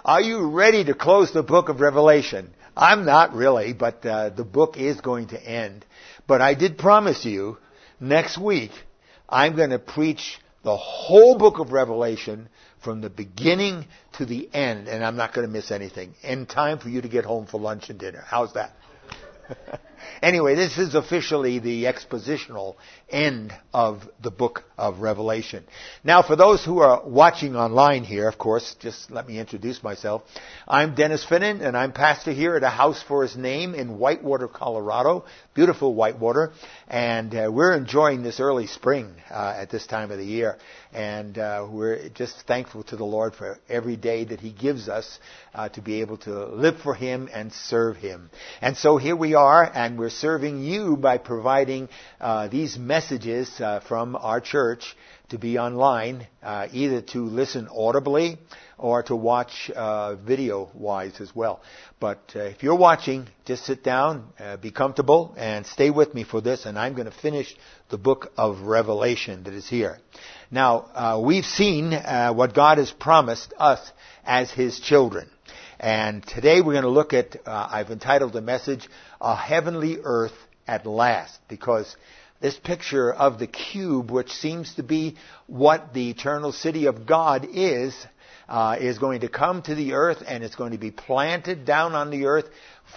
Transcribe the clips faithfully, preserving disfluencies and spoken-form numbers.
Are you ready to close the book of Revelation? I'm not really, but uh, the book is going to end. But I did promise you, next week, I'm going to preach the whole book of Revelation from the beginning to the end, and I'm not going to miss anything. In time for you to get home for lunch and dinner. How's that? Anyway, this is officially the expositional end of the book of Revelation. Now, for those who are watching online here, of course, just let me introduce myself. I'm Dennis Finnan, and I'm pastor here at A House for His Name in Whitewater, Colorado. Beautiful Whitewater. And uh, we're enjoying this early spring uh, at this time of the year. And uh, we're just thankful to the Lord for every day that He gives us uh, to be able to live for Him and serve Him. And so here we are, and we're serving you by providing uh, these messages uh, from our church to be online, uh, either to listen audibly or to watch uh, video-wise as well. But uh, if you're watching, just sit down, uh, be comfortable, and stay with me for this, and I'm going to finish the book of Revelation that is here. Now, uh, we've seen uh, what God has promised us as His children. And today we're going to look at, uh, I've entitled the message, A Heavenly Earth at Last, because this picture of the cube, which seems to be what the eternal city of God is, uh, is going to come to the earth, and it's going to be planted down on the earth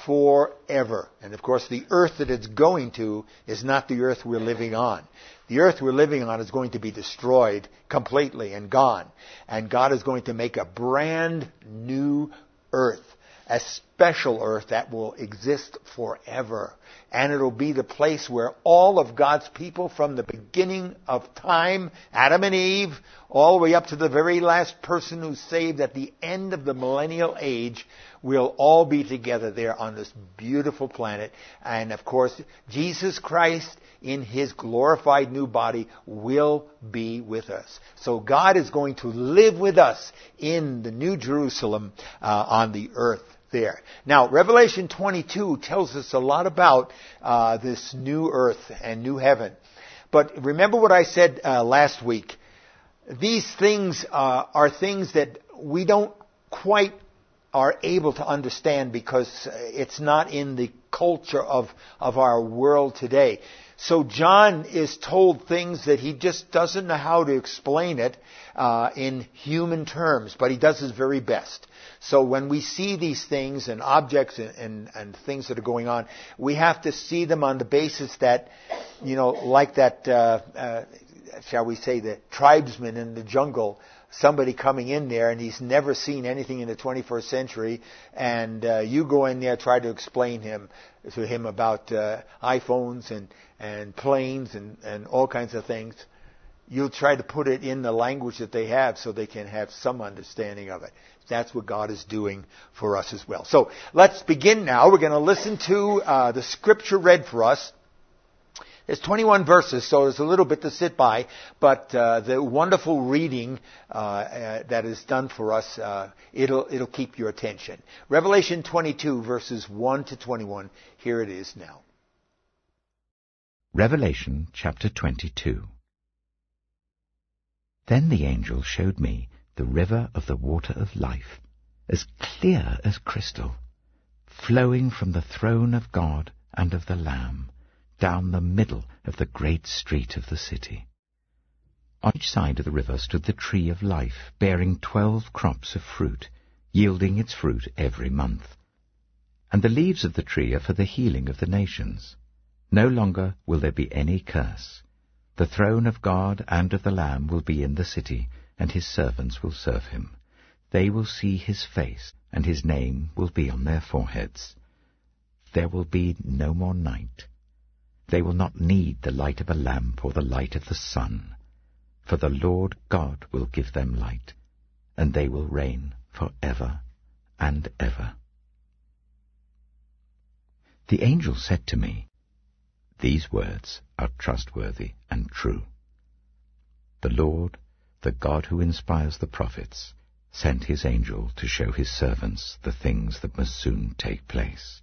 forever. And of course, the earth that it's going to is not the earth we're living on. The earth we're living on is going to be destroyed completely and gone. And God is going to make a brand new earth, a special earth that will exist forever. And it'll be the place where all of God's people from the beginning of time, Adam and Eve, all the way up to the very last person who's saved at the end of the millennial age, will all be together there on this beautiful planet. And of course, Jesus Christ in His glorified new body will be with us. So God is going to live with us in the New Jerusalem uh, on the earth there. Now, Revelation twenty-two tells us a lot about uh, this new earth and new heaven. But remember what I said uh, last week. These things uh, are things that we don't quite are able to understand because it's not in the culture of, of our world today. So John is told things that he just doesn't know how to explain it uh, in human terms, but he does his very best. So when we see these things and objects and, and, and things that are going on, we have to see them on the basis that, you know, like that, uh, uh, shall we say, the tribesman in the jungle, somebody coming in there and he's never seen anything in the twenty-first century, and uh, you go in there, try to explain him to him about uh, iPhones and, and planes and, and all kinds of things. You'll try to put it in the language that they have so they can have some understanding of it. That's what God is doing for us as well. So let's begin now. We're going to listen to uh, the scripture read for us. There's twenty-one verses, so there's a little bit to sit by, but uh, the wonderful reading uh, uh, that is done for us, uh, it'll it'll keep your attention. Revelation twenty-two, verses one to twenty-one. Here it is now. Revelation chapter twenty-two. Then the angel showed me the river of the water of life, as clear as crystal, flowing from the throne of God and of the Lamb, down the middle of the great street of the city. On each side of the river stood the tree of life, bearing twelve crops of fruit, yielding its fruit every month. And the leaves of the tree are for the healing of the nations. No longer will there be any curse. The throne of God and of the Lamb will be in the city, and His servants will serve Him. They will see His face, and His name will be on their foreheads. There will be no more night. They will not need the light of a lamp or the light of the sun, for the Lord God will give them light, and they will reign for ever and ever. The angel said to me, These words are trustworthy and true. The Lord, the God who inspires the prophets, sent His angel to show His servants the things that must soon take place.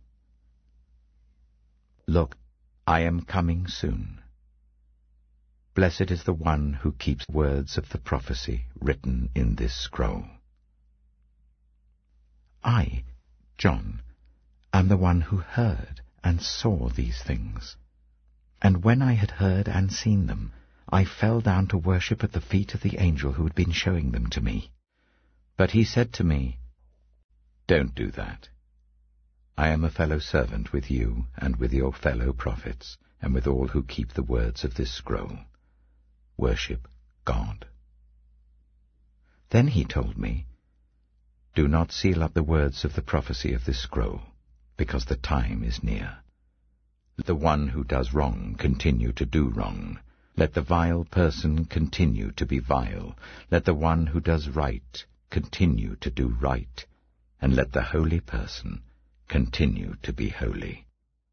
Look, I am coming soon. Blessed is the one who keeps words of the prophecy written in this scroll. I, John, am the one who heard and saw these things. And when I had heard and seen them, I fell down to worship at the feet of the angel who had been showing them to me. But he said to me, "Don't do that. I am a fellow servant with you and with your fellow prophets, and with all who keep the words of this scroll. Worship God." Then he told me, "Do not seal up the words of the prophecy of this scroll, because the time is near. Let the one who does wrong continue to do wrong. Let the vile person continue to be vile. Let the one who does right continue to do right. And let the holy person continue to be holy.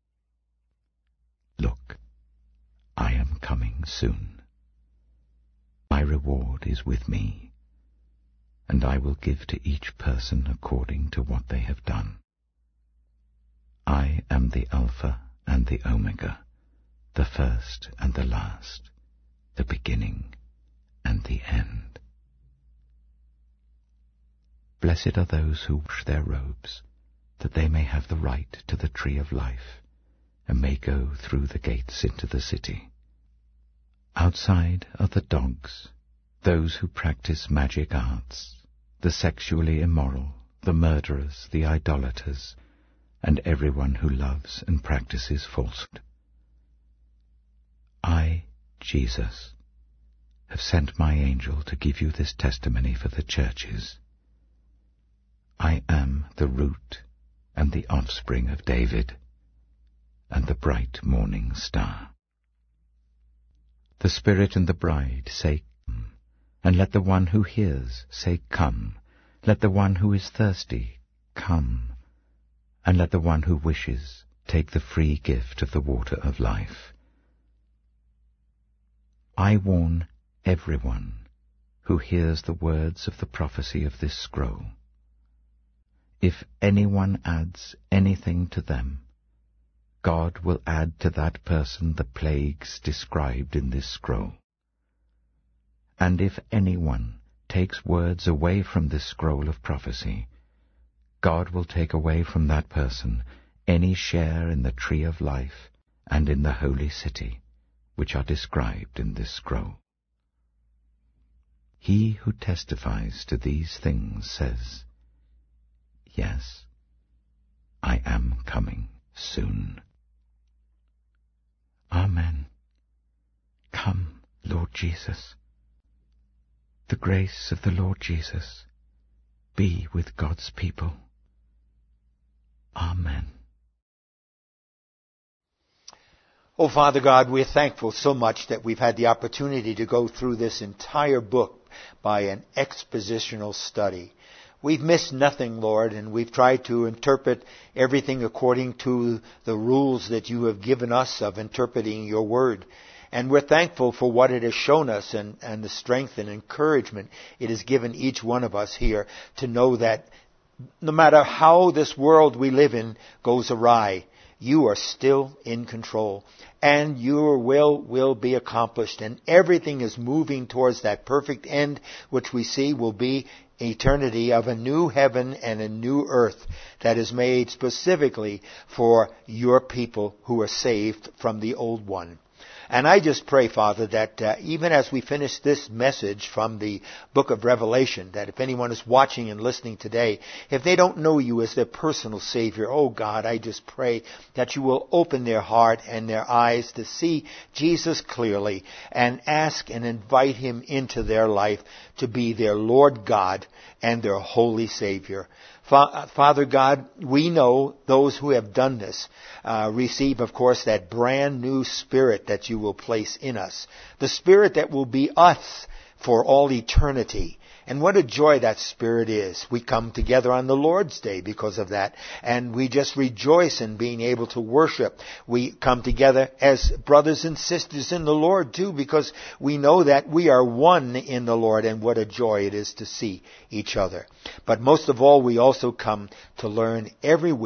Look, I am coming soon. My reward is with me, and I will give to each person according to what they have done. I am the Alpha and the Omega, the first and the last, the beginning and the end. Blessed are those who wash their robes, that they may have the right to the tree of life, and may go through the gates into the city. Outside are the dogs, those who practice magic arts, the sexually immoral, the murderers, the idolaters, and everyone who loves and practices falsehood. I, Jesus, have sent my angel to give you this testimony for the churches. I am the root and the offspring of David, and the bright morning star. The Spirit and the bride say, "Come," and let the one who hears say, "Come." Let the one who is thirsty come, and let the one who wishes take the free gift of the water of life. I warn everyone who hears the words of the prophecy of this scroll. If anyone adds anything to them, God will add to that person the plagues described in this scroll. And if anyone takes words away from this scroll of prophecy, God will take away from that person any share in the tree of life and in the holy city, which are described in this scroll. He who testifies to these things says, "Yes, I am coming soon." Amen. Come, Lord Jesus. The grace of the Lord Jesus be with God's people. Amen. Oh, Father God, we're thankful so much that we've had the opportunity to go through this entire book by an expositional study. We've missed nothing, Lord, and we've tried to interpret everything according to the rules that you have given us of interpreting your word. And we're thankful for what it has shown us and, and the strength and encouragement it has given each one of us here to know that no matter how this world we live in goes awry, you are still in control, and your will will be accomplished, and everything is moving towards that perfect end, which we see will be eternity of a new heaven and a new earth that is made specifically for your people who are saved from the old one. And I just pray, Father, that uh, even as we finish this message from the book of Revelation, that if anyone is watching and listening today, if they don't know you as their personal Savior, oh God, I just pray that you will open their heart and their eyes to see Jesus clearly and ask and invite him into their life to be their Lord God and their holy Savior. Father God, we know those who have done this uh, receive, of course, that brand new spirit that you will place in us. The spirit that will be us for all eternity. And what a joy that spirit is. We come together on the Lord's Day because of that. And we just rejoice in being able to worship. We come together as brothers and sisters in the Lord too, because we know that we are one in the Lord, and what a joy it is to see each other. But most of all, we also come to learn every week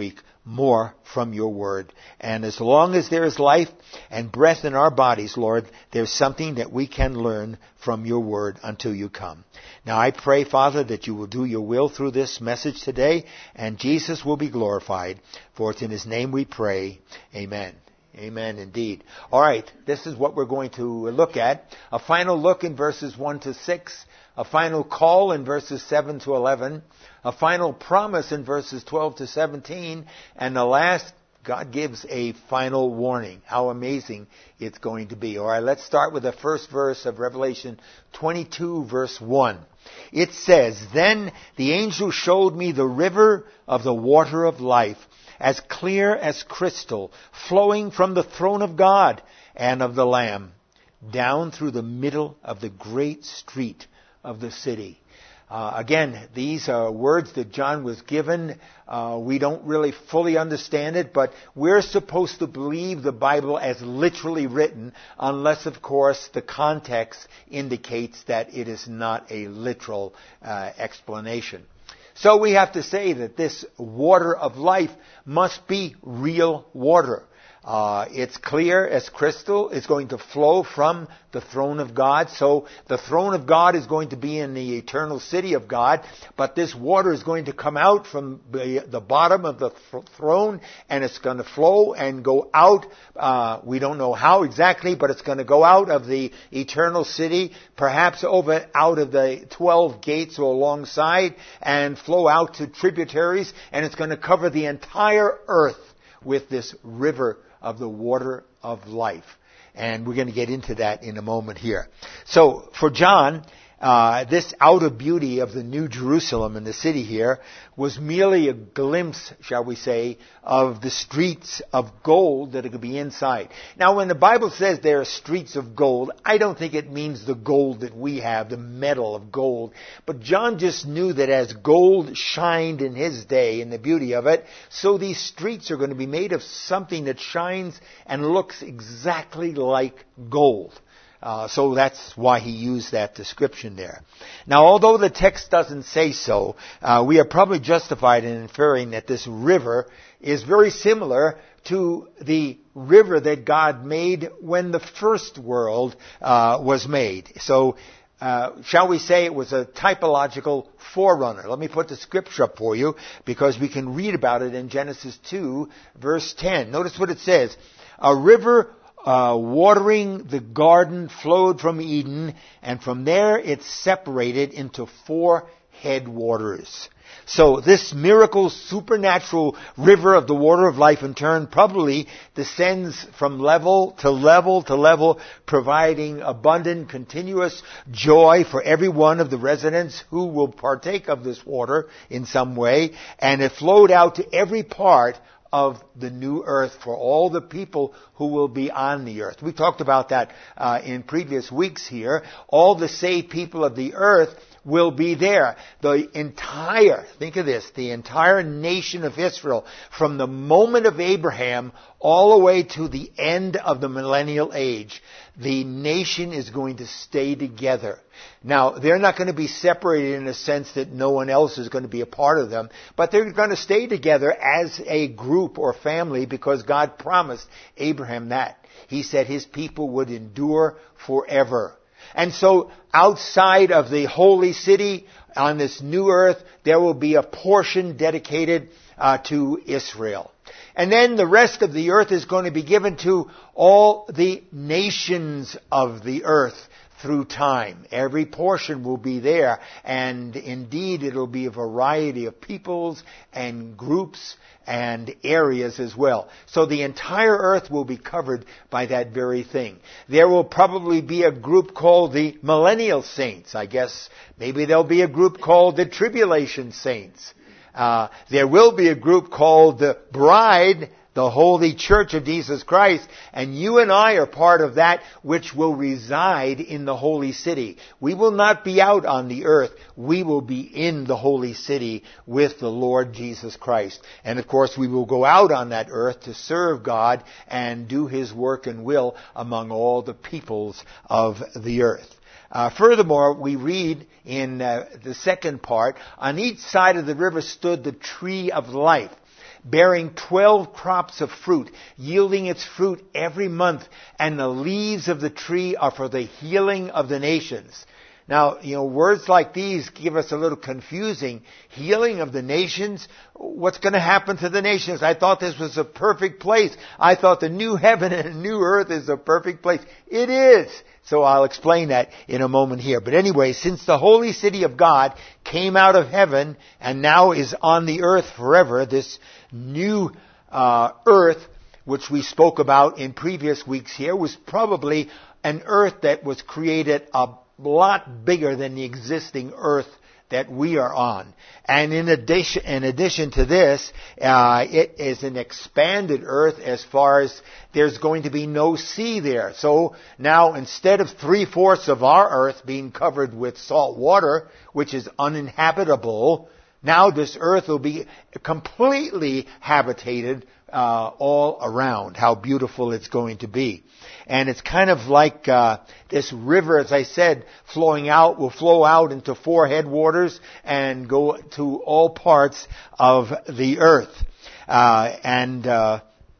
more from your word. And as long as there is life and breath in our bodies, Lord, there's something that we can learn from your word until you come. Now I pray, Father, that you will do your will through this message today, and Jesus will be glorified. For it's in his name we pray. Amen. Amen indeed. All right, this is what we're going to look at. A final look in verses one to six. A final call in verses seven to eleven. A final promise in verses twelve to seventeen. And the last, God gives a final warning. How amazing it's going to be. All right, let's start with the first verse of Revelation twenty-two, verse one. It says, "Then the angel showed me the river of the water of life, as clear as crystal, flowing from the throne of God and of the Lamb, down through the middle of the great street of the city." Uh, again, these are words that John was given. Uh, we don't really fully understand it, but we're supposed to believe the Bible as literally written, unless, of course, the context indicates that it is not a literal uh, explanation. So we have to say that this water of life must be real water. Uh, it's clear as crystal. It's going to flow from the throne of God. So the throne of God is going to be in the eternal city of God. But this water is going to come out from the, the bottom of the th- throne, and it's going to flow and go out. Uh, we don't know how exactly, but it's going to go out of the eternal city, perhaps over out of the twelve gates or alongside, and flow out to tributaries. And it's going to cover the entire earth with this river of the water of life. And we're going to get into that in a moment here. So for John, uh, this outer beauty of the New Jerusalem in the city here was merely a glimpse, shall we say, of the streets of gold that could be inside. Now, when the Bible says there are streets of gold, I don't think it means the gold that we have, the metal of gold. But John just knew that as gold shined in his day, in the beauty of it, so these streets are going to be made of something that shines and looks exactly like gold. Uh, so that's why he used that description there. Now, although the text doesn't say so, uh, we are probably justified in inferring that this river is very similar to the river that God made when the first world uh, was made. So, uh, shall we say it was a typological forerunner. Let me put the scripture up for you, because we can read about it in Genesis two, verse ten. Notice what it says. A river Uh, watering the garden flowed from Eden, and from there it separated into four headwaters. So this miracle, supernatural river of the water of life in turn probably descends from level to level to level, providing abundant, continuous joy for every one of the residents who will partake of this water in some way. And it flowed out to every part of the new earth for all the people who will be on the earth. We talked about that uh, in previous weeks here. All the saved people of the earth will be there. The entire, think of this, the entire nation of Israel, from the moment of Abraham all the way to the end of the millennial age, the nation is going to stay together. Now, they're not going to be separated in a sense that no one else is going to be a part of them, but they're going to stay together as a group or family because God promised Abraham that. He said his people would endure forever. And so outside of the holy city on this new earth, there will be a portion dedicated uh, to Israel. And then the rest of the earth is going to be given to all the nations of the earth through time. Every portion will be there, and indeed it'll be a variety of peoples and groups and areas as well. So the entire earth will be covered by that very thing. There will probably be a group called the Millennial Saints. I guess maybe there'll be a group called the Tribulation Saints. Uh, there will be a group called the Bride, the Holy Church of Jesus Christ, and you and I are part of that which will reside in the holy city. We will not be out on the earth. We will be in the holy city with the Lord Jesus Christ. And of course, we will go out on that earth to serve God and do His work and will among all the peoples of the earth. Uh, furthermore, we read in uh, the second part, on each side of the river stood the tree of life, bearing twelve crops of fruit, yielding its fruit every month, and the leaves of the tree are for the healing of the nations. Now, you know, words like these give us a little confusing. Healing of the nations? What's going to happen to the nations? I thought this was a perfect place. I thought the new heaven and new earth is a perfect place. It is. So I'll explain that in a moment here. But anyway, since the holy city of God came out of heaven and now is on the earth forever, this new uh, earth, which we spoke about in previous weeks here, was probably an earth that was created a lot bigger than the existing earth that we are on. And in addition, in addition to this, uh, it is an expanded earth as far as there's going to be no sea there. So now instead of three-fourths of our earth being covered with salt water, which is uninhabitable, now this earth will be completely habitated uh, all around. How beautiful it's going to be. And it's kind of like uh, this river, as I said, flowing out, will flow out into four headwaters and go to all parts of the earth. Uh, and uh,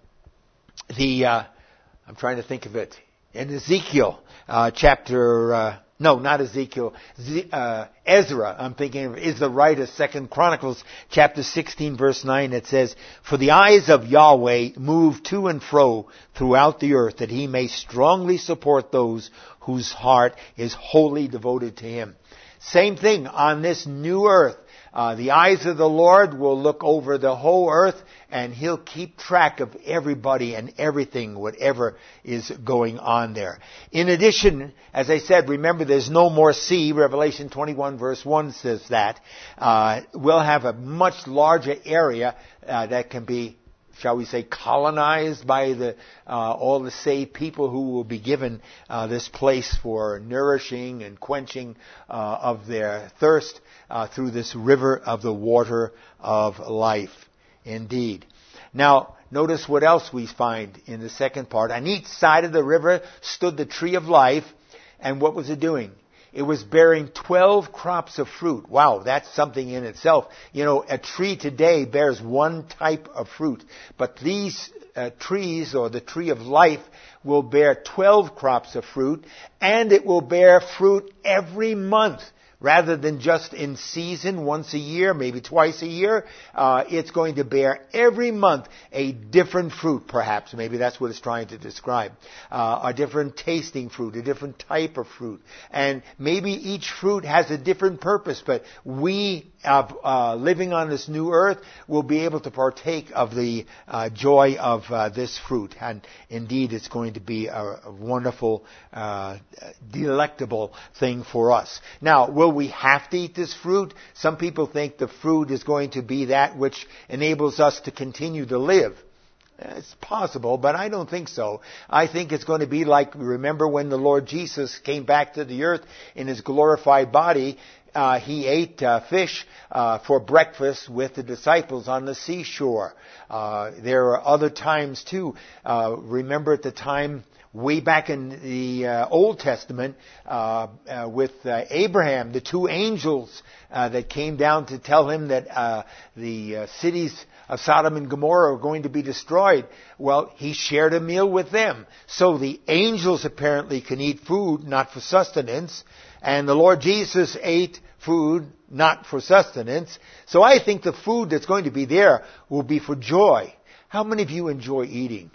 the, uh, I'm trying to think of it, in Ezekiel uh, chapter, uh, no, not Ezekiel, Z- uh, Ezra, I'm thinking of, is the writer, Second Chronicles chapter sixteen verse nine, it says, "For the eyes of Yahweh move to and fro throughout the earth, that he may strongly support those whose heart is wholly devoted to him." Same thing on this new earth. Uh, the eyes of the Lord will look over the whole earth, and he'll keep track of everybody and everything, whatever is going on there. In addition, as I said, remember there's no more sea. Revelation twenty-one verse one says that. Uh, we'll have a much larger area uh, that can be, shall we say, colonized by the uh, all the saved people who will be given uh, this place for nourishing and quenching uh, of their thirst uh, through this river of the water of life. Indeed. Now, notice what else we find in the second part. On each side of the river stood the tree of life, and what was it doing? It was bearing twelve crops of fruit. Wow, that's something in itself. You know, a tree today bears one type of fruit, but these uh, trees, or the tree of life, will bear twelve crops of fruit, and it will bear fruit every month. Rather than just in season, once a year, maybe twice a year, uh, it's going to bear every month a different fruit, perhaps. Maybe that's what it's trying to describe. Uh, a different tasting fruit, a different type of fruit. And maybe each fruit has a different purpose, but we, uh, uh, living on this new earth, will be able to partake of the uh, joy of uh, this fruit. And indeed, it's going to be a, a wonderful, uh, delectable thing for us. Now, will we have to eat this fruit? Some people think the fruit is going to be that which enables us to continue to live. It's possible, but I don't think so. I think it's going to be like, remember when the Lord Jesus came back to the earth in his glorified body, uh, he ate uh, fish uh, for breakfast with the disciples on the seashore. Uh, there are other times too. Uh, remember at the time way back in the uh, Old Testament uh, uh, with uh, Abraham, the two angels uh, that came down to tell him that uh, the uh, cities of Sodom and Gomorrah are going to be destroyed. Well, he shared a meal with them. So the angels apparently can eat food, not for sustenance, and the Lord Jesus ate food, not for sustenance. So I think the food that's going to be there will be for joy. How many of you enjoy eating?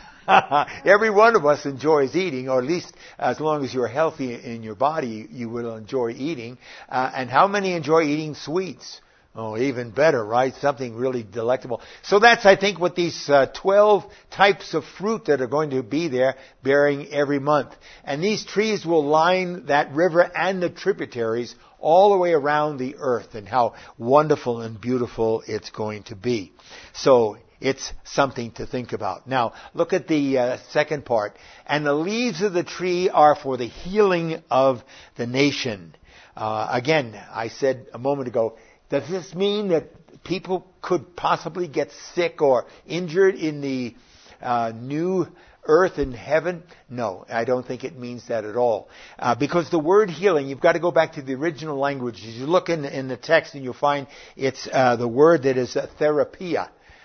Every one of us enjoys eating, or at least as long as you're healthy in your body, you will enjoy eating. Uh, and how many enjoy eating sweets? Oh, even better, right? Something really delectable. So that's, I think, what these uh, twelve types of fruit that are going to be there, bearing every month. And these trees will line that river and the tributaries all the way around the earth, and how wonderful and beautiful it's going to be. So it's something to think about. Now, look at the uh, second part. And the leaves of the tree are for the healing of the nation. Uh, again, I said a moment ago, does this mean that people could possibly get sick or injured in the uh, new earth and heaven? No, I don't think it means that at all. Uh, because the word healing, you've got to go back to the original language. As you look in, in the text and you'll find it's uh, the word that is uh, therapia.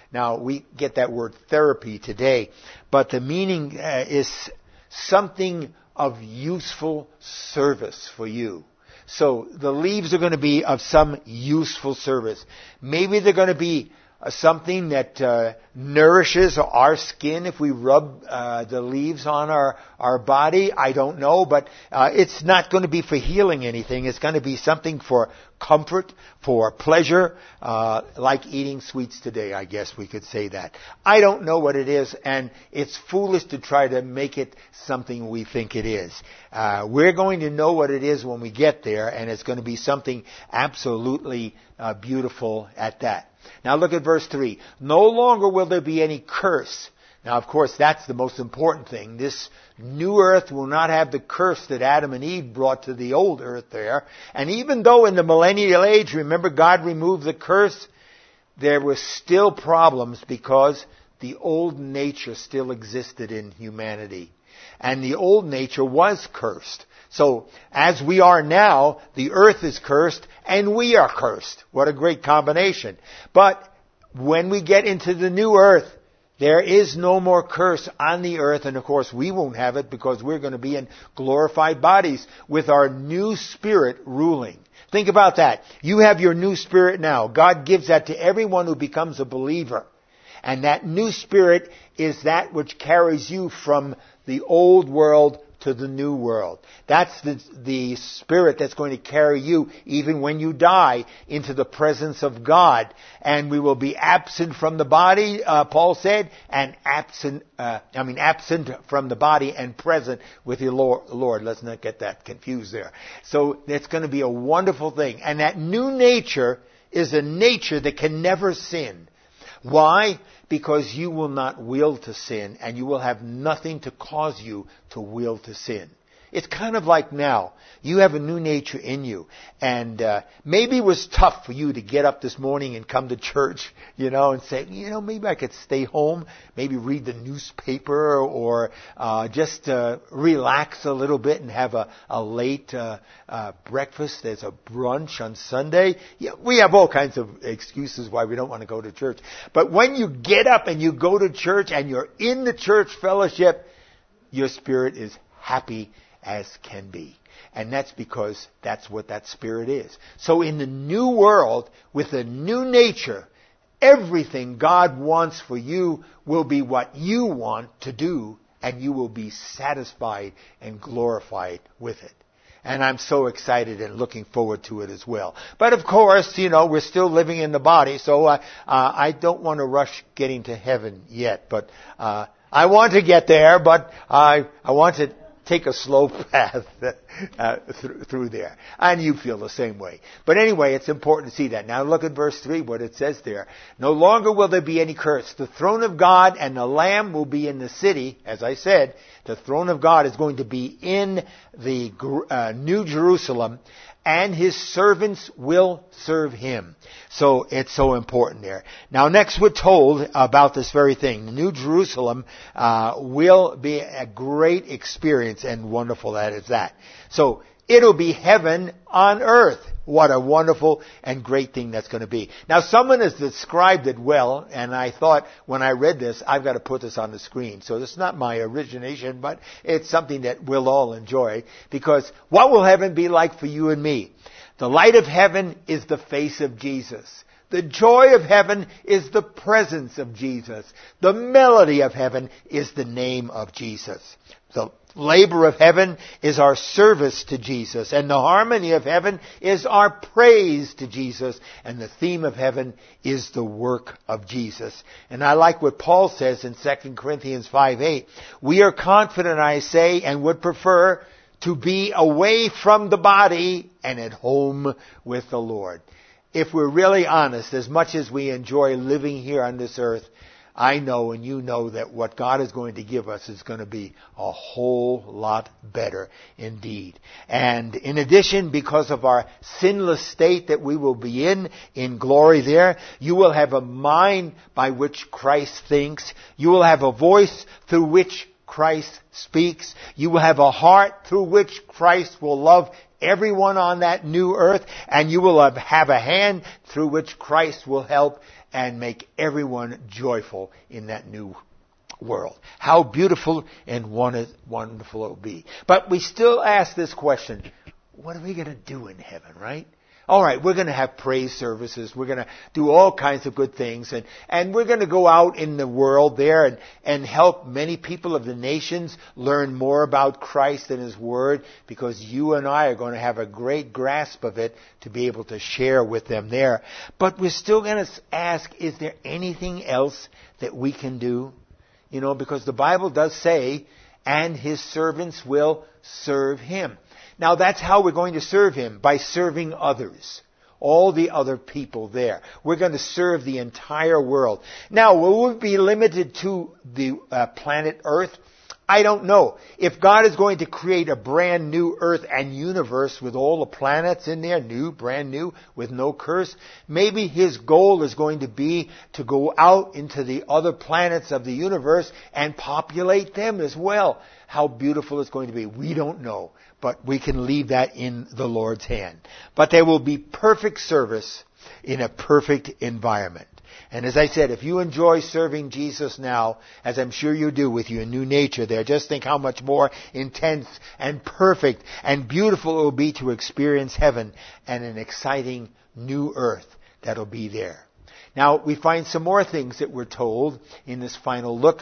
Now, we get that word therapy today, but the meaning uh, is something of useful service for you. So the leaves are going to be of some useful service. Maybe they're going to be uh, something that uh, nourishes our skin if we rub uh, the leaves on our, our body. I don't know, but uh, it's not going to be for healing anything. It's going to be something for comfort, for pleasure, uh, like eating sweets today, I guess we could say that. I don't know what it is, and it's foolish to try to make it something we think it is. Uh, we're going to know what it is when we get there, and it's going to be something absolutely uh, beautiful at that. Now look at verse three. No longer will there be any curse. Now, of course, that's the most important thing. This new earth will not have the curse that Adam and Eve brought to the old earth there. And even though in the millennial age, remember, God removed the curse, there were still problems because the old nature still existed in humanity. And the old nature was cursed. So, as we are now, the earth is cursed and we are cursed. What a great combination. But when we get into the new earth, there is no more curse on the earth, and of course we won't have it because we're going to be in glorified bodies with our new spirit ruling. Think about that. You have your new spirit now. God gives that to everyone who becomes a believer. And that new spirit is that which carries you from the old world to the new world. That's the, the spirit that's going to carry you even when you die into the presence of God. And we will be absent from the body, uh, Paul said, and absent, uh, I mean absent from the body and present with the Lord. Lord. Let's not get that confused there. So it's going to be a wonderful thing. And that new nature is a nature that can never sin. Why? Because you will not will to sin, and you will have nothing to cause you to will to sin. It's kind of like now. You have a new nature in you. And uh, maybe it was tough for you to get up this morning and come to church, you know, and say, you know, maybe I could stay home, maybe read the newspaper or uh, just uh, relax a little bit and have a, a late uh, uh, breakfast. There's a brunch on Sunday. Yeah, we have all kinds of excuses why we don't want to go to church. But when you get up and you go to church and you're in the church fellowship, your spirit is happy as can be. And that's because that's what that spirit is. So in the new world, with a new nature, everything God wants for you will be what you want to do, and you will be satisfied and glorified with it. And I'm so excited and looking forward to it as well. But of course, you know, we're still living in the body, so uh, uh, I don't want to rush getting to heaven yet. But uh, I want to get there, but I, I want to take a slow path uh, through, through there. And you feel the same way. But anyway, it's important to see that. Now look at verse three, what it says there. No longer will there be any curse. The throne of God and the Lamb will be in the city. As I said, the throne of God is going to be in the uh, New Jerusalem, and his servants will serve him. So it's so important there. Now next we're told about this very thing. The New Jerusalem uh, will be a great experience, and wonderful that is that. So it'll be heaven on earth. What a wonderful and great thing that's going to be. Now someone has described it well, and I thought when I read this, I've got to put this on the screen. So it's not my origination, but it's something that we'll all enjoy. Because what will heaven be like for you and me? The light of heaven is the face of Jesus. The joy of heaven is the presence of Jesus. The melody of heaven is the name of Jesus. The labor of heaven is our service to Jesus. And the harmony of heaven is our praise to Jesus. And the theme of heaven is the work of Jesus. And I like what Paul says in Second Corinthians five eight. We are confident, I say, and would prefer to be away from the body and at home with the Lord. If we're really honest, as much as we enjoy living here on this earth, I know and you know that what God is going to give us is going to be a whole lot better indeed. And in addition, because of our sinless state that we will be in, in glory there, you will have a mind by which Christ thinks. You will have a voice through which Christ speaks. You will have a heart through which Christ will love everyone on that new earth, and you will have a hand through which Christ will help and make everyone joyful in that new world. How beautiful and wonderful it will be. But we still ask this question, what are we going to do in heaven, right? All right, we're going to have praise services. We're going to do all kinds of good things. And, and we're going to go out in the world there and, and help many people of the nations learn more about Christ and His Word, because you and I are going to have a great grasp of it to be able to share with them there. But we're still going to ask, is there anything else that we can do? You know, because the Bible does say, and His servants will serve Him. Now that's how we're going to serve Him, by serving others. All the other people there. We're going to serve the entire world. Now, will we be limited to the uh, planet Earth? I don't know. If God is going to create a brand new earth and universe with all the planets in there, new, brand new, with no curse, maybe His goal is going to be to go out into the other planets of the universe and populate them as well. How beautiful it's going to be, we don't know. But we can leave that in the Lord's hand. But there will be perfect service in a perfect environment. And as I said, if you enjoy serving Jesus now, as I'm sure you do with your new nature there, just think how much more intense and perfect and beautiful it will be to experience heaven and an exciting new earth that'll be there. Now, we find some more things that we're told in this final look.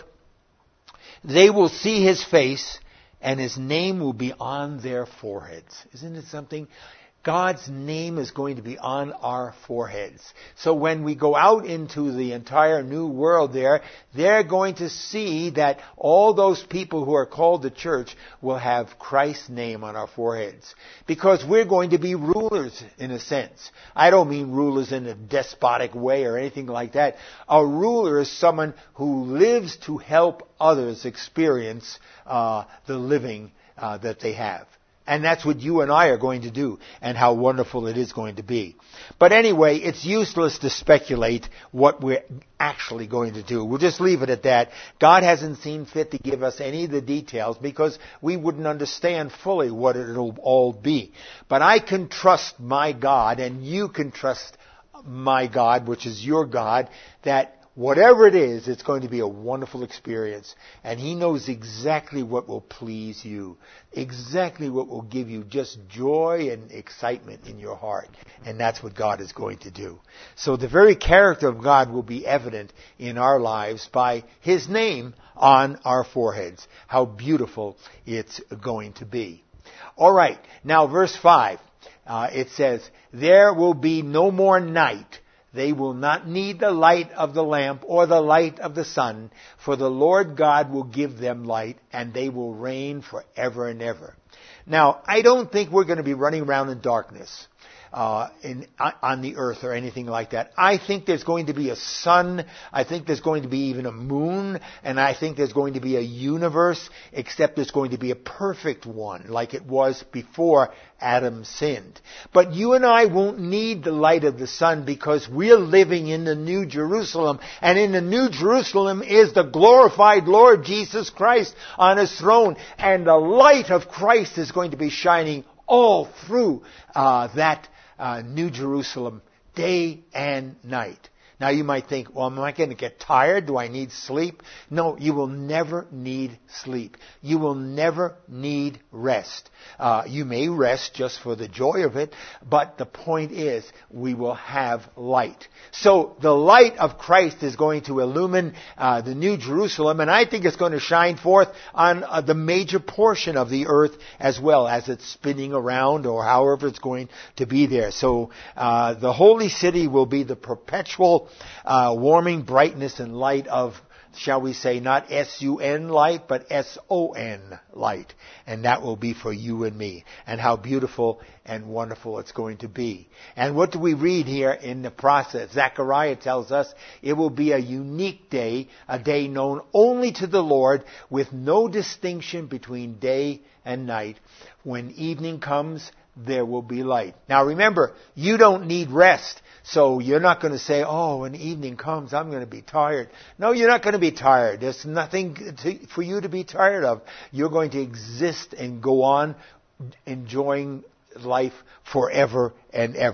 They will see His face, and His name will be on their foreheads. Isn't it something? God's name is going to be on our foreheads. So when we go out into the entire new world there, they're going to see that all those people who are called the church will have Christ's name on our foreheads. Because we're going to be rulers in a sense. I don't mean rulers in a despotic way or anything like that. A ruler is someone who lives to help others experience uh, the living uh, that they have. And that's what you and I are going to do, and how wonderful it is going to be. But anyway, it's useless to speculate what we're actually going to do. We'll just leave it at that. God hasn't seen fit to give us any of the details because we wouldn't understand fully what it'll all be. But I can trust my God, and you can trust my God, which is your God, that whatever it is, it's going to be a wonderful experience. And He knows exactly what will please you. Exactly what will give you just joy and excitement in your heart. And that's what God is going to do. So the very character of God will be evident in our lives by His name on our foreheads. How beautiful it's going to be. All right. Now verse five. Uh, it says, there will be no more night. They will not need the light of the lamp or the light of the sun, for the Lord God will give them light, and they will reign forever and ever. Now, I don't think we're going to be running around in darkness uh, in, on the earth or anything like that. I think there's going to be a sun. I think there's going to be even a moon. And I think there's going to be a universe, except it's going to be a perfect one, like it was before Adam sinned. But you and I won't need the light of the sun because we're living in the New Jerusalem. And in the New Jerusalem is the glorified Lord Jesus Christ on His throne. And the light of Christ is going to be shining all through uh, that uh, New Jerusalem, day and night. Now you might think, well, am I going to get tired? Do I need sleep? No, you will never need sleep. You will never need rest. Uh, you may rest just for the joy of it, but the point is we will have light. So the light of Christ is going to illumine uh, the New Jerusalem, and I think it's going to shine forth on uh, the major portion of the earth as well as it's spinning around or however it's going to be there. So uh, the holy city will be the perpetual Uh, warming brightness and light of, shall we say, not S U N light, but S O N light. And that will be for you and me. And how beautiful and wonderful it's going to be. And what do we read here in the process? Zechariah tells us it will be a unique day, a day known only to the Lord, with no distinction between day and night. When evening comes, there will be light. Now remember, you don't need rest. So you're not going to say, oh, when evening comes, I'm going to be tired. No, you're not going to be tired. There's nothing to, for you to be tired of. You're going to exist and go on enjoying life forever and ever.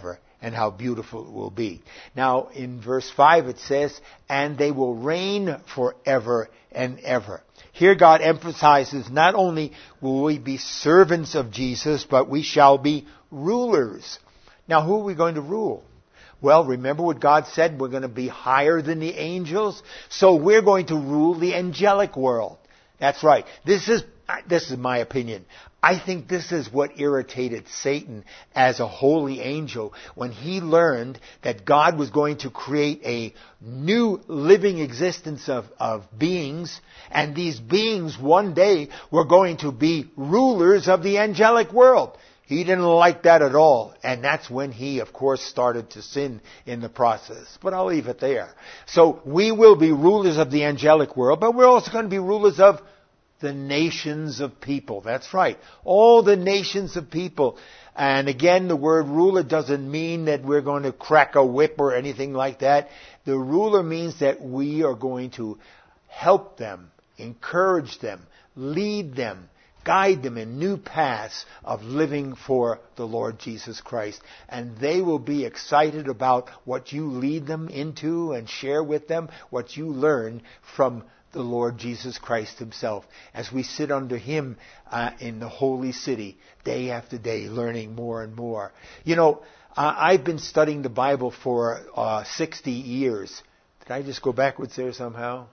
and how beautiful it will be. Now, in verse five it says, and they will reign forever and ever. Here God emphasizes not only will we be servants of Jesus, but we shall be rulers. Now, who are we going to rule? Well, remember what God said? We're going to be higher than the angels. So we're going to rule the angelic world. That's right. This is, this is my opinion. I think this is what irritated Satan as a holy angel when he learned that God was going to create a new living existence of, of beings, and these beings one day were going to be rulers of the angelic world. He didn't like that at all, and that's when he, of course, started to sin in the process. But I'll leave it there. So we will be rulers of the angelic world, but we're also going to be rulers of the nations of people. That's right. All the nations of people. And again, the word ruler doesn't mean that we're going to crack a whip or anything like that. The ruler means that we are going to help them, encourage them, lead them, guide them in new paths of living for the Lord Jesus Christ. And they will be excited about what you lead them into and share with them what you learn from the Lord Jesus Christ himself, as we sit under him uh, in the holy city day after day, learning more and more. You know, uh, I've been studying the Bible for uh, sixty years. Did I just go backwards there somehow?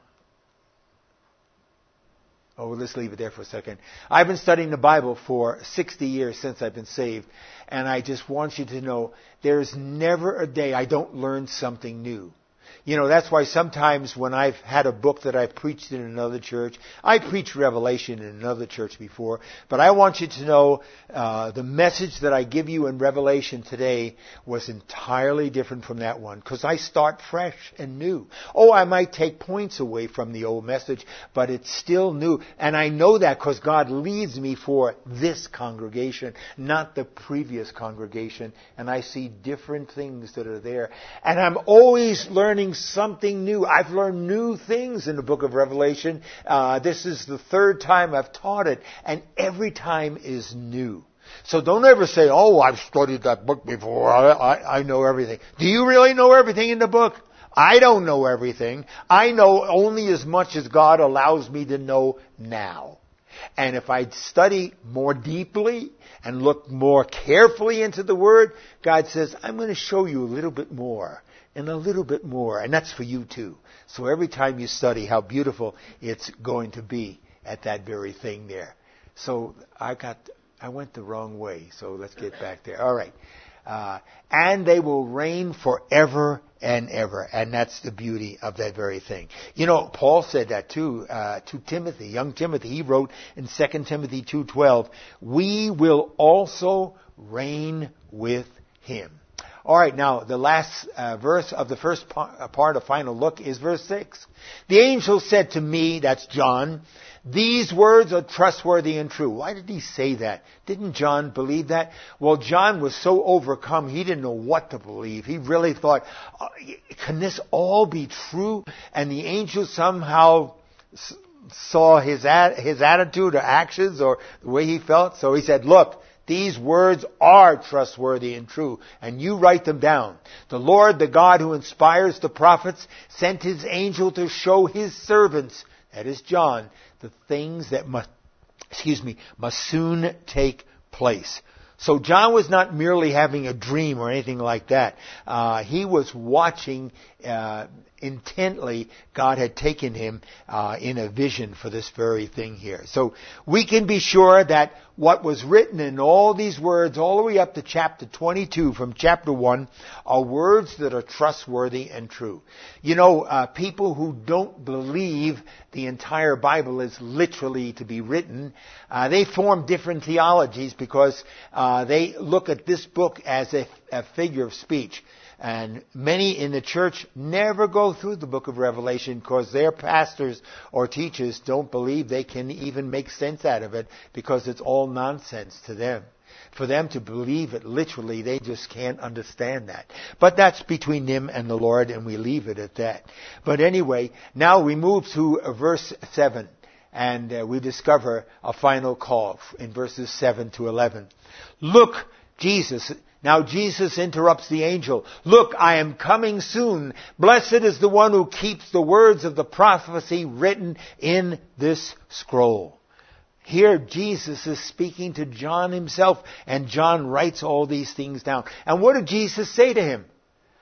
Oh, well, let's leave it there for a second. I've been studying the Bible for sixty years since I've been saved, and I just want you to know there's never a day I don't learn something new. You know, that's why sometimes when I've had a book that I've preached in another church, I preached Revelation in another church before, but I want you to know uh, the message that I give you in Revelation today was entirely different from that one, because I start fresh and new. Oh, I might take points away from the old message, but it's still new. And I know that because God leads me for this congregation, not the previous congregation, and I see different things that are there. And I'm always learning something new. I've learned new things in the book of Revelation. Uh, this is the third time I've taught it, and every time is new. So don't ever say, oh, I've studied that book before. I, I, I know everything. Do you really know everything in the book? I don't know everything. I know only as much as God allows me to know now. And if I study more deeply and look more carefully into the Word, God says, I'm going to show you a little bit more. And a little bit more. And that's for you too. So every time you study how beautiful it's going to be at that very thing there. So I got, I went the wrong way. So let's get back there. All right. Uh, and they will reign forever and ever. And that's the beauty of that very thing. You know, Paul said that too, uh, to Timothy, young Timothy. He wrote in Second Timothy two twelve, we will also reign with him. All right, now the last uh, verse of the first part, part of Final Look is verse six. The angel said to me, that's John, these words are trustworthy and true. Why did he say that? Didn't John believe that? Well, John was so overcome, he didn't know what to believe. He really thought, can this all be true? And the angel somehow s- saw his ad- his attitude or actions or the way he felt. So he said, look, these words are trustworthy and true, and you write them down. The Lord, the God who inspires the prophets, sent his angel to show his servants, that is John, the things that must, excuse me, must soon take place. So John was not merely having a dream or anything like that. Uh, he was watching uh, intently. God had taken him uh, in a vision for this very thing here. So we can be sure that what was written in all these words, all the way up to chapter twenty-two from chapter one, are words that are trustworthy and true. You know, uh, people who don't believe the entire Bible is literally to be written, uh, they form different theologies because uh, they look at this book as a, a figure of speech. And many in the church never go through the book of Revelation because their pastors or teachers don't believe they can even make sense out of it because it's all nonsense to them. For them to believe it literally, they just can't understand that. But that's between them and the Lord, and we leave it at that. But anyway, now we move to verse seven, and uh, we discover a final call in verses seven to eleven. Look, Jesus, now Jesus interrupts the angel. Look, I am coming soon. Blessed is the one who keeps the words of the prophecy written in this scroll. Here Jesus is speaking to John himself, and John writes all these things down. And what did Jesus say to him?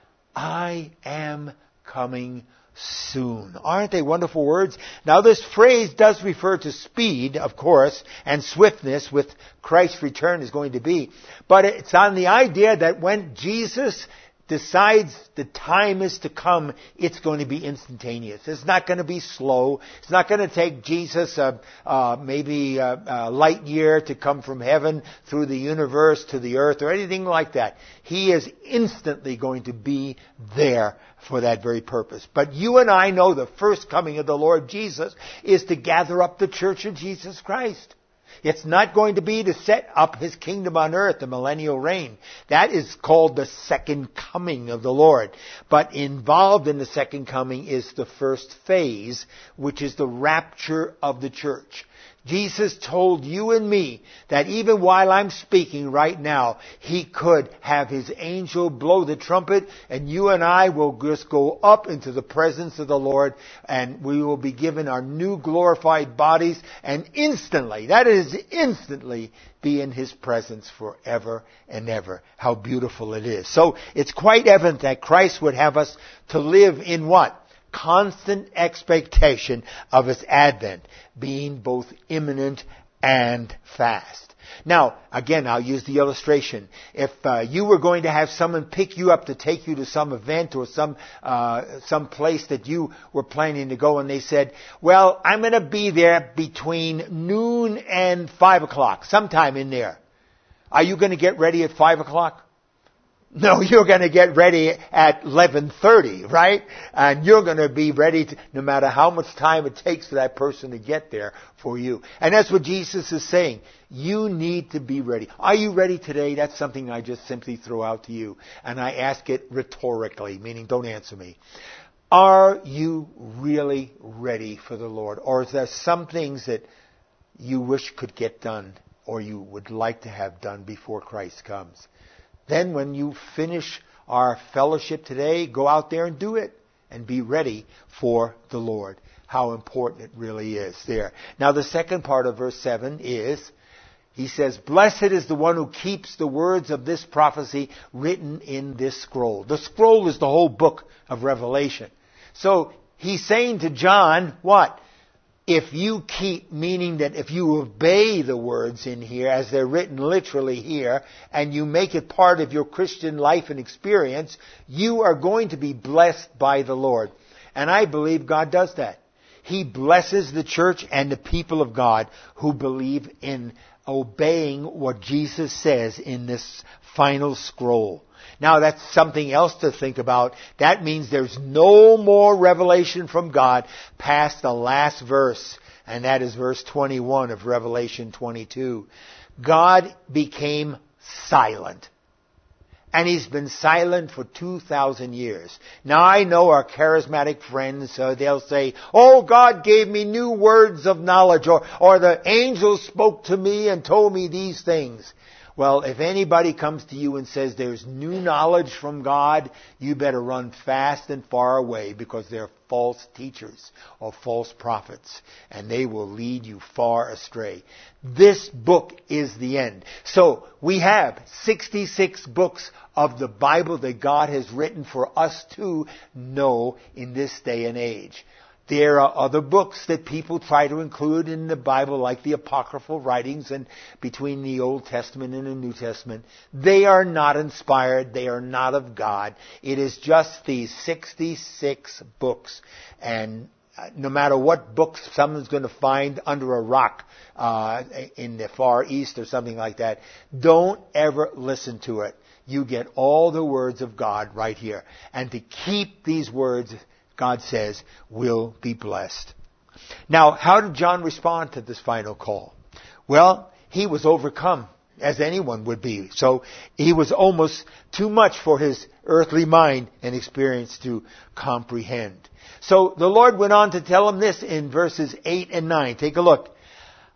I am coming soon. Aren't they wonderful words? Now this phrase does refer to speed, of course, and swiftness, with Christ's return is going to be. But it's on the idea that when Jesus decides the time is to come, it's going to be instantaneous. It's not going to be slow. It's not going to take Jesus uh, uh, maybe a, a light year to come from heaven through the universe to the earth or anything like that. He is instantly going to be there for that very purpose. But you and I know the first coming of the Lord Jesus is to gather up the church of Jesus Christ. It's not going to be to set up His kingdom on earth, the millennial reign. That is called the second coming of the Lord. But involved in the second coming is the first phase, which is the rapture of the church. Jesus told you and me that even while I'm speaking right now, He could have His angel blow the trumpet, and you and I will just go up into the presence of the Lord, and we will be given our new glorified bodies, and instantly, that is instantly, be in His presence forever and ever. How beautiful it is. So it's quite evident that Christ would have us to live in what? Constant expectation of His advent, being both imminent and fast. Now, again, I'll use the illustration. If uh, you were going to have someone pick you up to take you to some event or some uh, some place that you were planning to go, and they said, well, I'm going to be there between noon and five o'clock, sometime in there. Are you going to get ready at five o'clock? No, you're going to get ready at eleven thirty, right? And you're going to be ready to, no matter how much time it takes for that person to get there for you. And that's what Jesus is saying. You need to be ready. Are you ready today? That's something I just simply throw out to you. And I ask it rhetorically, meaning don't answer me. Are you really ready for the Lord? Or is there some things that you wish could get done or you would like to have done before Christ comes? Then when you finish our fellowship today, go out there and do it and be ready for the Lord. How important it really is there. Now the second part of verse seven is, he says, blessed is the one who keeps the words of this prophecy written in this scroll. The scroll is the whole book of Revelation. So he's saying to John, what? If you keep, meaning that if you obey the words in here as they're written literally here, and you make it part of your Christian life and experience, you are going to be blessed by the Lord. And I believe God does that. He blesses the church and the people of God who believe in obeying what Jesus says in this final scroll. Now that's something else to think about. That means there's no more revelation from God past the last verse, and that is verse twenty-one of Revelation twenty-two. God became silent. And He's been silent for two thousand years. Now I know our charismatic friends, uh, they'll say, oh, God gave me new words of knowledge, or, or the angel spoke to me and told me these things. Well, if anybody comes to you and says there's new knowledge from God, you better run fast and far away, because they're false teachers or false prophets, and they will lead you far astray. This book is the end. So we have sixty-six books of the Bible that God has written for us to know in this day and age. There are other books that people try to include in the Bible, like the apocryphal writings and between the Old Testament and the New Testament. They are not inspired. They are not of God. It is just these sixty-six books. And no matter what books someone's going to find under a rock uh, in the Far East or something like that, don't ever listen to it. You get all the words of God right here. And to keep these words, God says, will be blessed. Now, how did John respond to this final call? Well, he was overcome, as anyone would be. So he was almost too much for his earthly mind and experience to comprehend. So the Lord went on to tell him this in verses eight and nine. Take a look.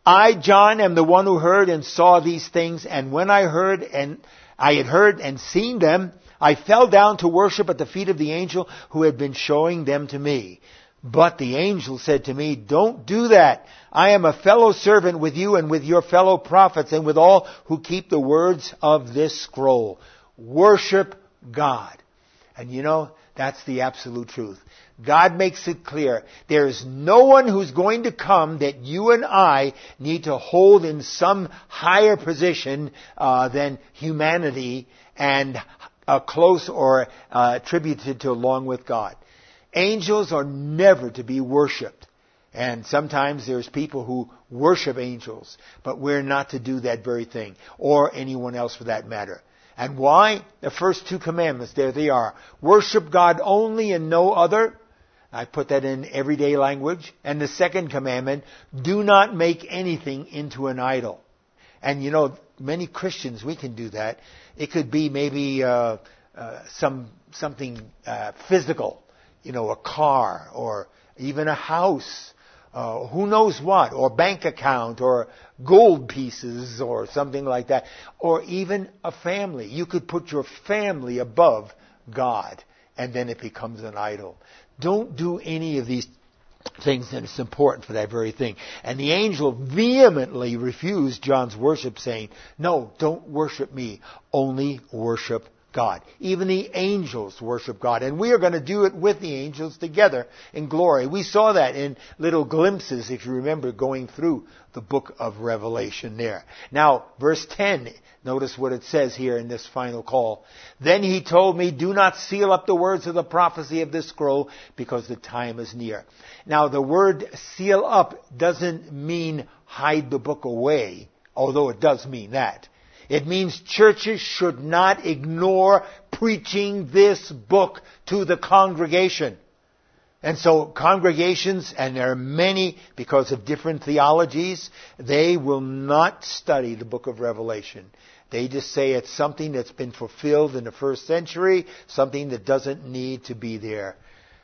I, John, am the one who heard and saw these things, and when I heard and I had heard and seen them, I fell down to worship at the feet of the angel who had been showing them to me. But the angel said to me, don't do that. I am a fellow servant with you and with your fellow prophets and with all who keep the words of this scroll. Worship God. And you know, that's the absolute truth. God makes it clear. There is no one who's going to come that you and I need to hold in some higher position uh, than humanity and uh, close or uh, attributed to along with God. Angels are never to be worshipped. And sometimes there's people who worship angels, but we're not to do that very thing, or anyone else for that matter. And why? The first two commandments, there they are. Worship God only and no other. I put that in everyday language. And the second commandment, do not make anything into an idol. And you know, many Christians, we can do that. It could be maybe uh, uh, some something uh, physical, you know, a car or even a house, uh, who knows what, or bank account or gold pieces or something like that, or even a family. You could put your family above God, and then it becomes an idol. Don't do any of these things, and it's important for that very thing. And the angel vehemently refused John's worship, saying, no, don't worship me, only worship God. Even the angels worship God. And we are going to do it with the angels together in glory. We saw that in little glimpses, if you remember, going through the book of Revelation there. Now, verse ten, notice what it says here in this final call. Then he told me, do not seal up the words of the prophecy of this scroll, because the time is near. Now, the word seal up doesn't mean hide the book away, although it does mean that. It means churches should not ignore preaching this book to the congregation. And so congregations, and there are many because of different theologies, they will not study the book of Revelation. They just say it's something that's been fulfilled in the first century, something that doesn't need to be there.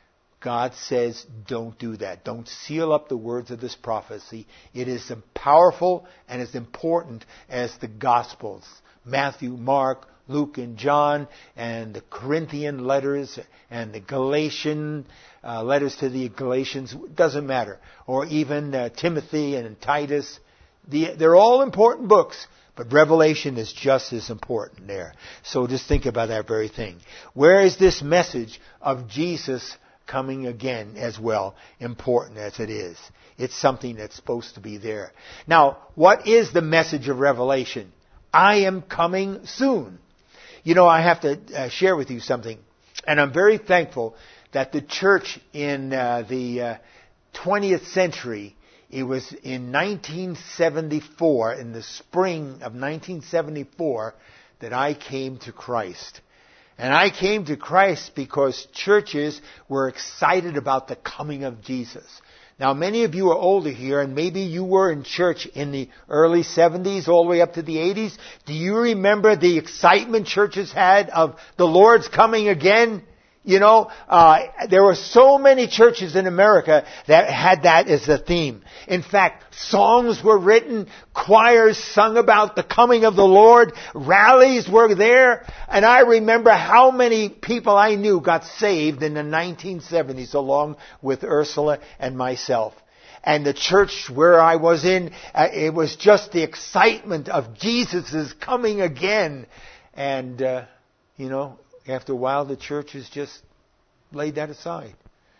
God says, don't do that. Don't seal up the words of this prophecy. It is as powerful and as important as the Gospels. Matthew, Mark, Luke, and John, and the Corinthian letters, and the Galatian uh, letters to the Galatians. It doesn't matter. Or even uh, Timothy and Titus. The, they're all important books. But Revelation is just as important there. So just think about that very thing. Where is this message of Jesus coming again as well, important as it is? It's something that's supposed to be there. Now, what is the message of Revelation? I am coming soon. You know, I have to uh, share with you something. And I'm very thankful that the church in uh, the uh, twentieth century, it was in nineteen seventy-four, in the spring of nineteen seventy-four, that I came to Christ. And I came to Christ because churches were excited about the coming of Jesus. Now, many of you are older here, and maybe you were in church in the early seventies all the way up to the eighties. Do you remember the excitement churches had of the Lord's coming again? You know, uh, there were so many churches in America that had that as a theme. In fact, songs were written, choirs sung about the coming of the Lord, rallies were there, and I remember how many people I knew got saved in the nineteen seventies along with Ursula and myself. And the church where I was in, uh, it was just the excitement of Jesus is coming again. And, uh, you know, after a while, the church has just laid that aside.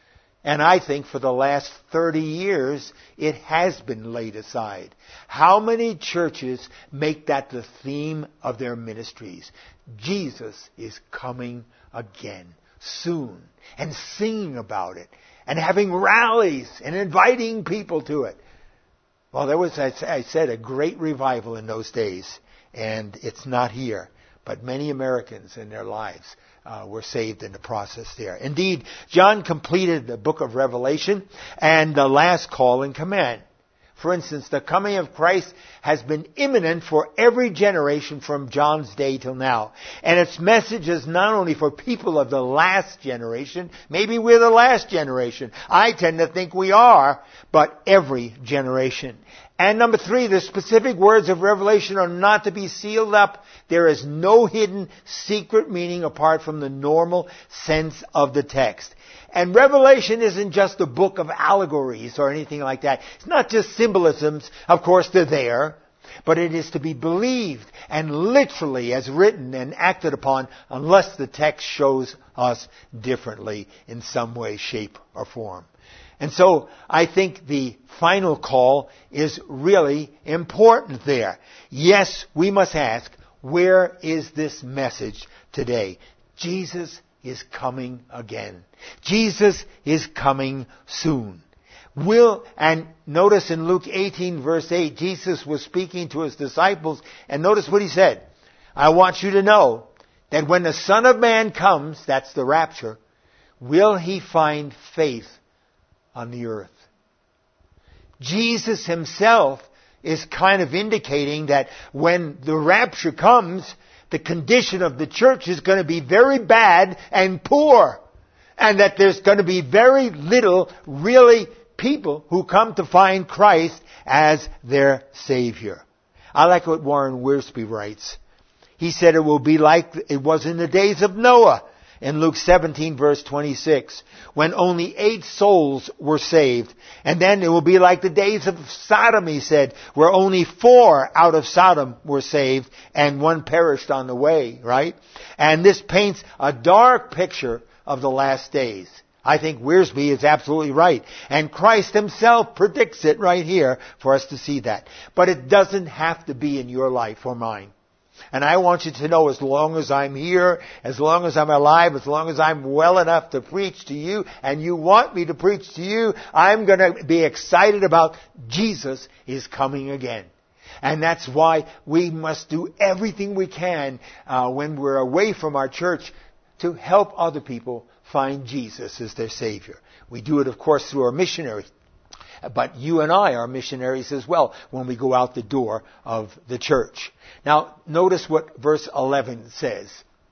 And I think for the last thirty years, it has been laid aside. How many churches make that the theme of their ministries? Jesus is coming again, soon, and singing about it, and having rallies, and inviting people to it. Well, there was, I said, a great revival in those days, and it's not here. But many Americans in their lives uh, were saved in the process there. Indeed, John completed the book of Revelation and the last call and command. For instance, the coming of Christ has been imminent for every generation from John's day till now. And its message is not only for people of the last generation, maybe we're the last generation. I tend to think we are, but every generation. And number three, the specific words of Revelation are not to be sealed up. There is no hidden secret meaning apart from the normal sense of the text. And Revelation isn't just a book of allegories or anything like that. It's not just symbolisms. Of course, they're there. But it is to be believed and literally as written and acted upon unless the text shows us differently in some way, shape, or form. And so I think the final call is really important there. Yes, we must ask, where is this message today? Jesus is coming again. Jesus is coming soon. Will, and notice in Luke eighteen verse eight, Jesus was speaking to his disciples, and notice what he said. I want you to know that when the Son of Man comes, that's the rapture, will he find faith on the earth? Jesus himself is kind of indicating that when the rapture comes, the condition of the church is going to be very bad and poor. And that there's going to be very little really people who come to find Christ as their Savior. I like what Warren Wiersbe writes. He said it will be like it was in the days of Noah in Luke seventeen verse twenty-six, when only eight souls were saved. And then it will be like the days of Sodom, he said, where only four out of Sodom were saved and one perished on the way, right? And this paints a dark picture of the last days. I think Wiersbe is absolutely right. And Christ himself predicts it right here for us to see that. But it doesn't have to be in your life or mine. And I want you to know, as long as I'm here, as long as I'm alive, as long as I'm well enough to preach to you, and you want me to preach to you, I'm going to be excited about Jesus is coming again. And that's why we must do everything we can uh, when we're away from our church to help other people find Jesus as their Savior. We do it, of course, through our missionaries. But you and I are missionaries as well when we go out the door of the church. Now, notice what verse eleven says.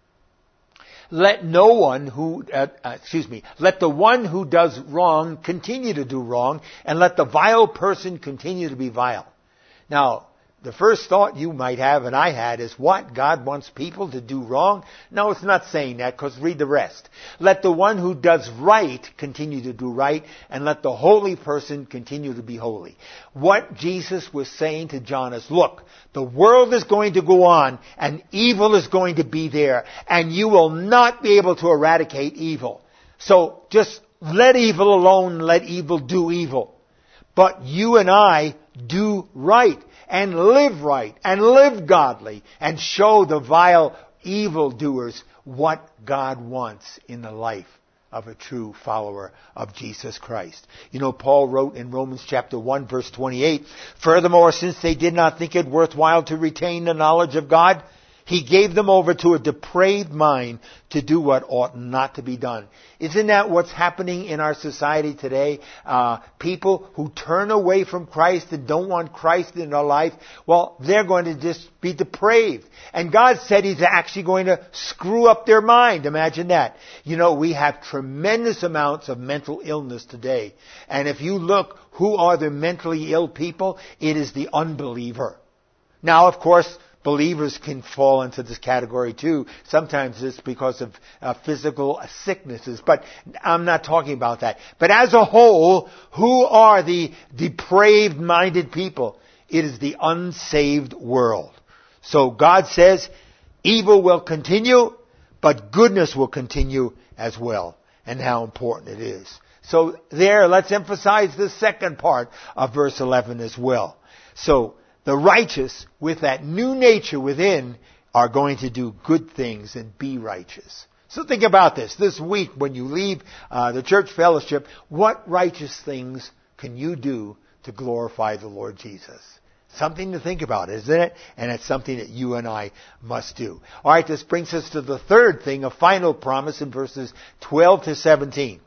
Let no one who, uh, uh, excuse me, let the one who does wrong continue to do wrong, and let the vile person continue to be vile. Now, the first thought you might have, and I had, is what? God wants people to do wrong? No, it's not saying that, because read the rest. Let the one who does right continue to do right, and let the holy person continue to be holy. What Jesus was saying to John is, look, the world is going to go on, and evil is going to be there, and you will not be able to eradicate evil. So just let evil alone, let evil do evil. But you and I do right. And live right, and live godly, and show the vile evildoers what God wants in the life of a true follower of Jesus Christ. You know, Paul wrote in Romans chapter one, verse twenty-eight, furthermore, since they did not think it worthwhile to retain the knowledge of God, he gave them over to a depraved mind to do what ought not to be done. Isn't that what's happening in our society today? Uh, people who turn away from Christ and don't want Christ in their life, well, they're going to just be depraved. And God said He's actually going to screw up their mind. Imagine that. You know, we have tremendous amounts of mental illness today. And if you look, who are the mentally ill people? It is the unbeliever. Now, of course, believers can fall into this category too. Sometimes it's because of uh, physical sicknesses, but I'm not talking about that. But as a whole, who are the depraved-minded people? It is the unsaved world. So God says, evil will continue, but goodness will continue as well. And how important it is. So there, let's emphasize the second part of verse eleven as well. So, the righteous, with that new nature within, are going to do good things and be righteous. So think about this. This week, when you leave uh, the church fellowship, what righteous things can you do to glorify the Lord Jesus? Something to think about, isn't it? And it's something that you and I must do. All right, this brings us to the third thing, a final promise in verses twelve to seventeen.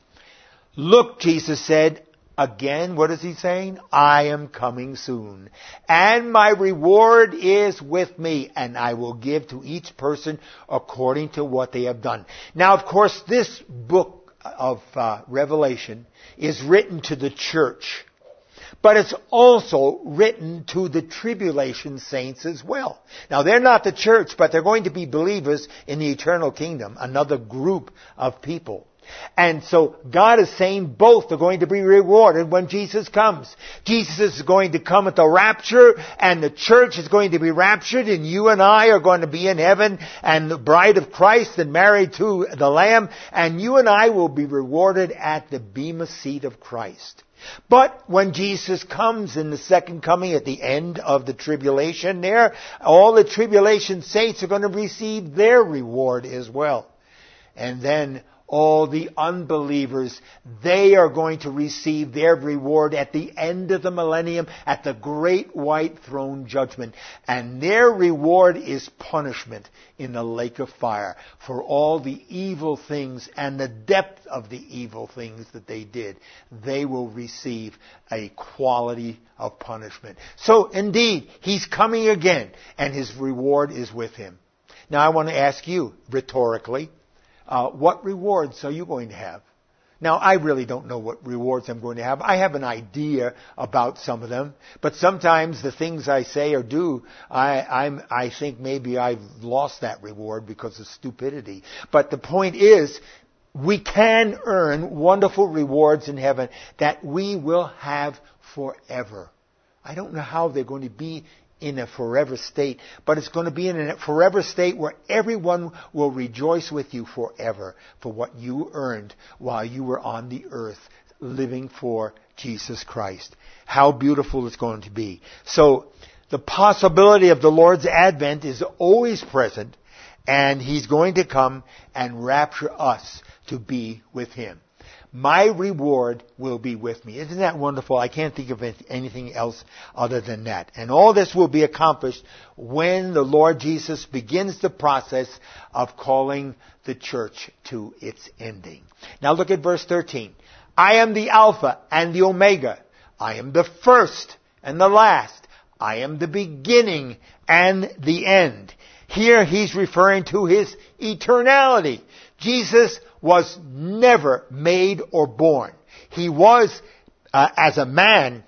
Look, Jesus said, again, what is he saying? I am coming soon. And my reward is with me, and I will give to each person according to what they have done. Now, of course, this book of uh, Revelation is written to the church. But it's also written to the tribulation saints as well. Now, they're not the church, but they're going to be believers in the eternal kingdom, another group of people. And so God is saying both are going to be rewarded when Jesus comes. Jesus is going to come at the rapture, and the church is going to be raptured, and you and I are going to be in heaven, and the bride of Christ and married to the Lamb, and you and I will be rewarded at the bema seat of Christ. But when Jesus comes in the second coming at the end of the tribulation there, all the tribulation saints are going to receive their reward as well. And then all the unbelievers, they are going to receive their reward at the end of the millennium, at the great white throne judgment. And their reward is punishment in the lake of fire for all the evil things and the depth of the evil things that they did. They will receive a quality of punishment. So indeed, He's coming again, and His reward is with Him. Now I want to ask you, rhetorically, Uh, what rewards are you going to have? Now, I really don't know what rewards I'm going to have. I have an idea about some of them, but sometimes the things I say or do, I, I'm, I think maybe I've lost that reward because of stupidity. But the point is, we can earn wonderful rewards in heaven that we will have forever. I don't know how they're going to be in a forever state, but it's going to be in a forever state where everyone will rejoice with you forever for what you earned while you were on the earth living for Jesus Christ. How beautiful it's going to be. So the possibility of the Lord's advent is always present, and He's going to come and rapture us to be with Him. My reward will be with me. Isn't that wonderful? I can't think of anything else other than that. And all this will be accomplished when the Lord Jesus begins the process of calling the church to its ending. Now look at verse thirteen. I am the Alpha and the Omega. I am the first and the last. I am the beginning and the end. Here He's referring to His eternality. Jesus was never made or born. He was uh, as a man,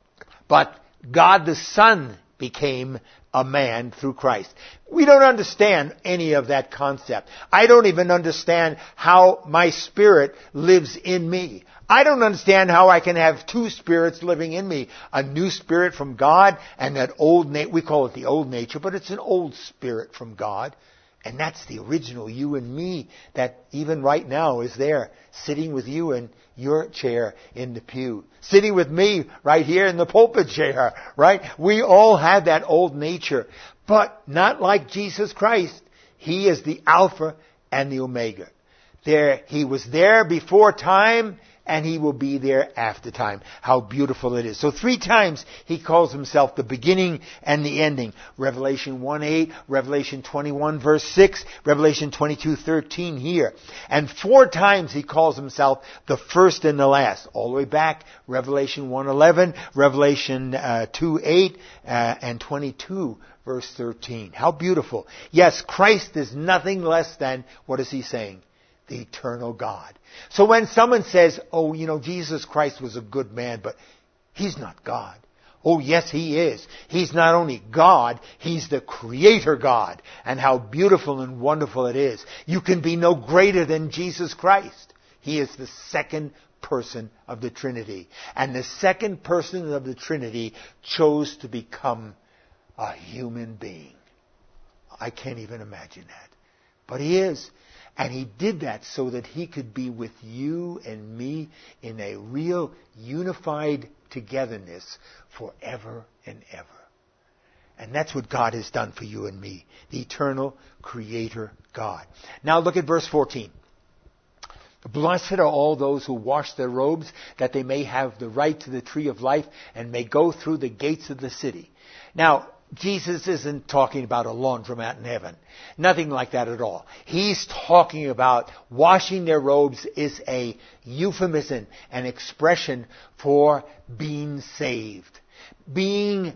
but God the Son became a man through Christ. We don't understand any of that concept. I don't even understand how my spirit lives in me. I don't understand how I can have two spirits living in me. A new spirit from God and that old nature. We call it the old nature, but it's an old spirit from God. And that's the original you and me that even right now is there, sitting with you in your chair in the pew. Sitting with me right here in the pulpit chair, right? We all have that old nature, but not like Jesus Christ. He is the Alpha and the Omega. There, He was there before time, and He will be there after time. How beautiful it is. So three times He calls Himself the beginning and the ending. Revelation one eight, Revelation twenty-one verse six, Revelation twenty-two thirteen here. And four times He calls Himself the first and the last. All the way back, Revelation one eleven, Revelation uh, two eight, uh, and twenty-two verse thirteen. How beautiful. Yes, Christ is nothing less than, what is He saying? The eternal God. So when someone says, oh, you know, Jesus Christ was a good man, but He's not God. Oh, yes, He is. He's not only God, He's the Creator God. And how beautiful and wonderful it is. You can be no greater than Jesus Christ. He is the second person of the Trinity. And the second person of the Trinity chose to become a human being. I can't even imagine that. But He is. And He did that so that He could be with you and me in a real unified togetherness forever and ever. And that's what God has done for you and me, the eternal Creator God. Now look at verse fourteen. Blessed are all those who wash their robes, that they may have the right to the tree of life and may go through the gates of the city. Now, Jesus isn't talking about a laundromat in heaven. Nothing like that at all. He's talking about washing their robes is a euphemism, an expression for being saved. Being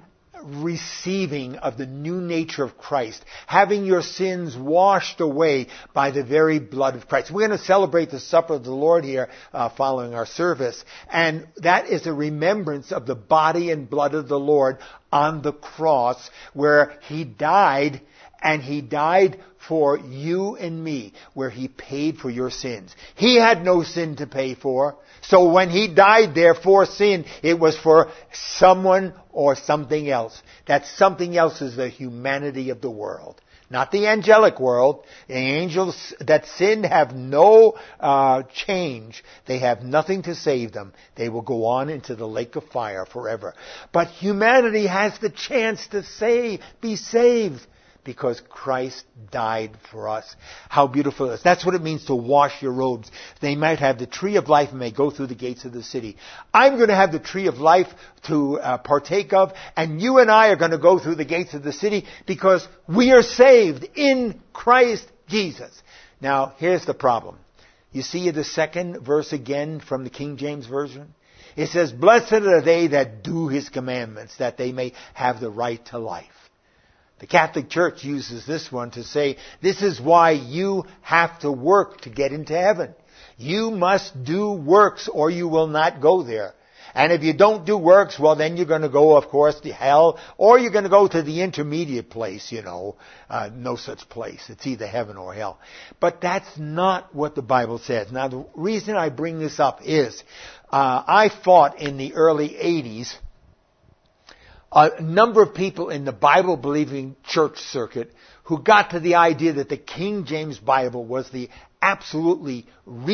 receiving of the new nature of Christ, having your sins washed away by the very blood of Christ. We're going to celebrate the supper of the Lord here uh, following our service, and that is a remembrance of the body and blood of the Lord on the cross, where He died, and He died for you and me, where He paid for your sins. He had no sin to pay for. So when He died there for sin, it was for someone or something else. That something else is the humanity of the world. Not the angelic world. The angels that sinned have no uh, change. They have nothing to save them. They will go on into the lake of fire forever. But humanity has the chance to save, be saved, because Christ died for us. How beautiful it is. That's what it means to wash your robes. They might have the tree of life and may go through the gates of the city. I'm going to have the tree of life to uh, partake of, and you and I are going to go through the gates of the city because we are saved in Christ Jesus. Now, here's the problem. You see the second verse again from the King James Version? It says, "Blessed are they that do His commandments, that they may have the right to life." The Catholic Church uses this one to say, this is why you have to work to get into heaven. You must do works or you will not go there. And if you don't do works, well, then you're going to go, of course, to hell, or you're going to go to the intermediate place, you know. Uh, no such place. It's either heaven or hell. But that's not what the Bible says. Now, the reason I bring this up is, uh, I fought in the early eighties a number of people in the Bible-believing church circuit who got to the idea that the King James Bible was the absolutely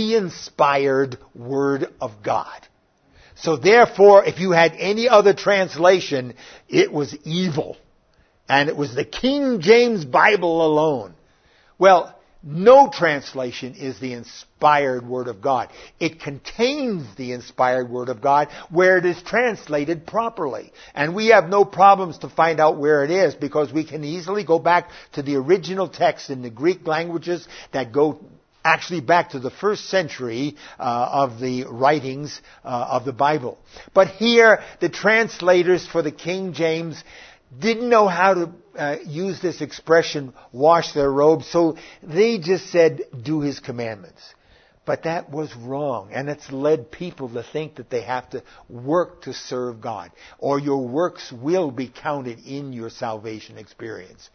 re-inspired Word of God. So therefore, if you had any other translation, it was evil. And it was the King James Bible alone. Well, no translation is the inspired Word of God. It contains the inspired Word of God where it is translated properly. And we have no problems to find out where it is because we can easily go back to the original text in the Greek languages that go actually back to the first century uh, of the writings uh, of the Bible. But here, the translators for the King James didn't know how to uh, use this expression, wash their robes, so they just said, do His commandments. But that was wrong, and it's led people to think that they have to work to serve God, or your works will be counted in your salvation experience.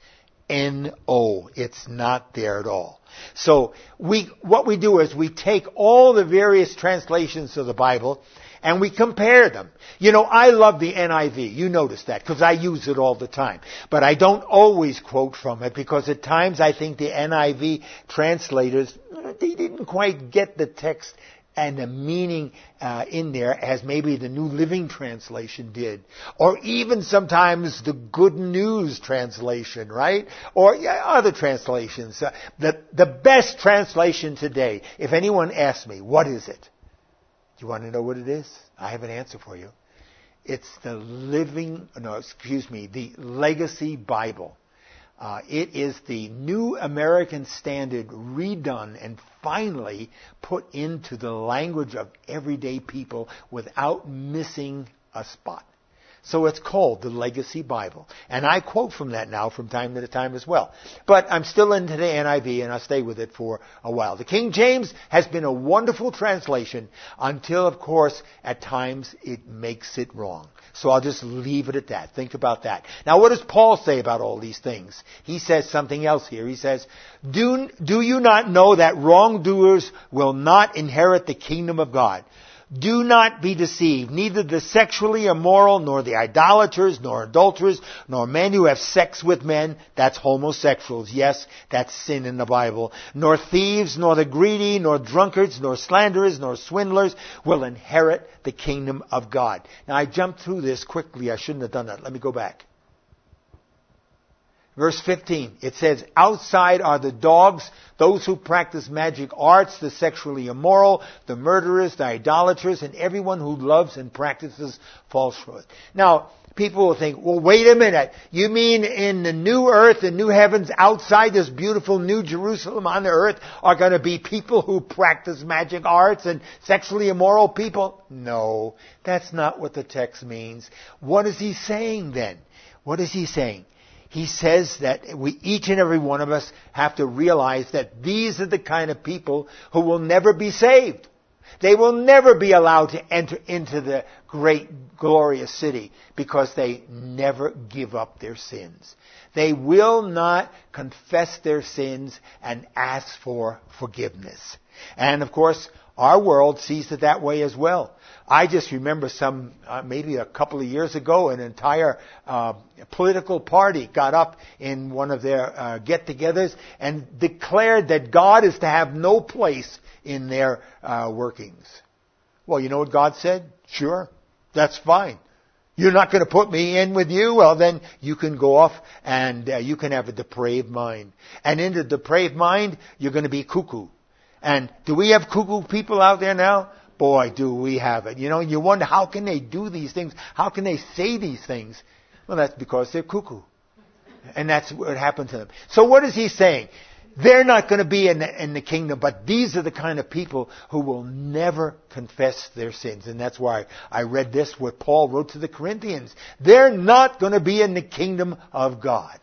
N O. It's not there at all. So we, what we do is we take all the various translations of the Bible and we compare them. You know, I love the N I V. You notice that because I use it all the time. But I don't always quote from it because at times I think the N I V translators, they didn't quite get the text and the meaning uh, in there as maybe the New Living Translation did. Or even sometimes the Good News Translation, right? Or yeah, other translations. Uh, the, the best translation today, if anyone asks me, what is it? Do you want to know what it is? I have an answer for you. It's the living, no, excuse me, the Legacy Bible. Uh, it is the New American Standard redone and finally put into the language of everyday people without missing a spot. So it's called the Legacy Bible. And I quote from that now from time to time as well. But I'm still into the N I V and I'll stay with it for a while. The King James has been a wonderful translation until, of course, at times it makes it wrong. So I'll just leave it at that. Think about that. Now, what does Paul say about all these things? He says something else here. He says, do, do you not know that wrongdoers will not inherit the kingdom of God? Do not be deceived. Neither the sexually immoral, nor the idolaters, nor adulterers, nor men who have sex with men, that's homosexuals, yes, that's sin in the Bible, nor thieves, nor the greedy, nor drunkards, nor slanderers, nor swindlers will inherit the kingdom of God. Now I jumped through this quickly. I shouldn't have done that. Let me go back. Verse fifteen, it says, outside are the dogs, those who practice magic arts, the sexually immoral, the murderers, the idolaters, and everyone who loves and practices falsehood. Now, people will think, well, wait a minute. You mean in the new earth and new heavens outside this beautiful new Jerusalem on the earth are going to be people who practice magic arts and sexually immoral people? No, that's not what the text means. What is he saying then? What is he saying? He says that we, each and every one of us, have to realize that these are the kind of people who will never be saved. They will never be allowed to enter into the great, glorious city because they never give up their sins. They will not confess their sins and ask for forgiveness. And of course, our world sees it that way as well. I just remember some, uh, maybe a couple of years ago, an entire uh, political party got up in one of their uh, get-togethers and declared that God is to have no place in their uh, workings. Well, you know what God said? Sure, that's fine. You're not going to put me in with you? Well, then you can go off and uh, you can have a depraved mind. And in the depraved mind, you're going to be cuckoo. And do we have cuckoo people out there now? Boy, do we have it. You know, you wonder, how can they do these things? How can they say these things? Well, that's because they're cuckoo. And that's what happened to them. So what is he saying? They're not going to be in the, in the kingdom, but these are the kind of people who will never confess their sins. And that's why I read this, what Paul wrote to the Corinthians. They're not going to be in the kingdom of God.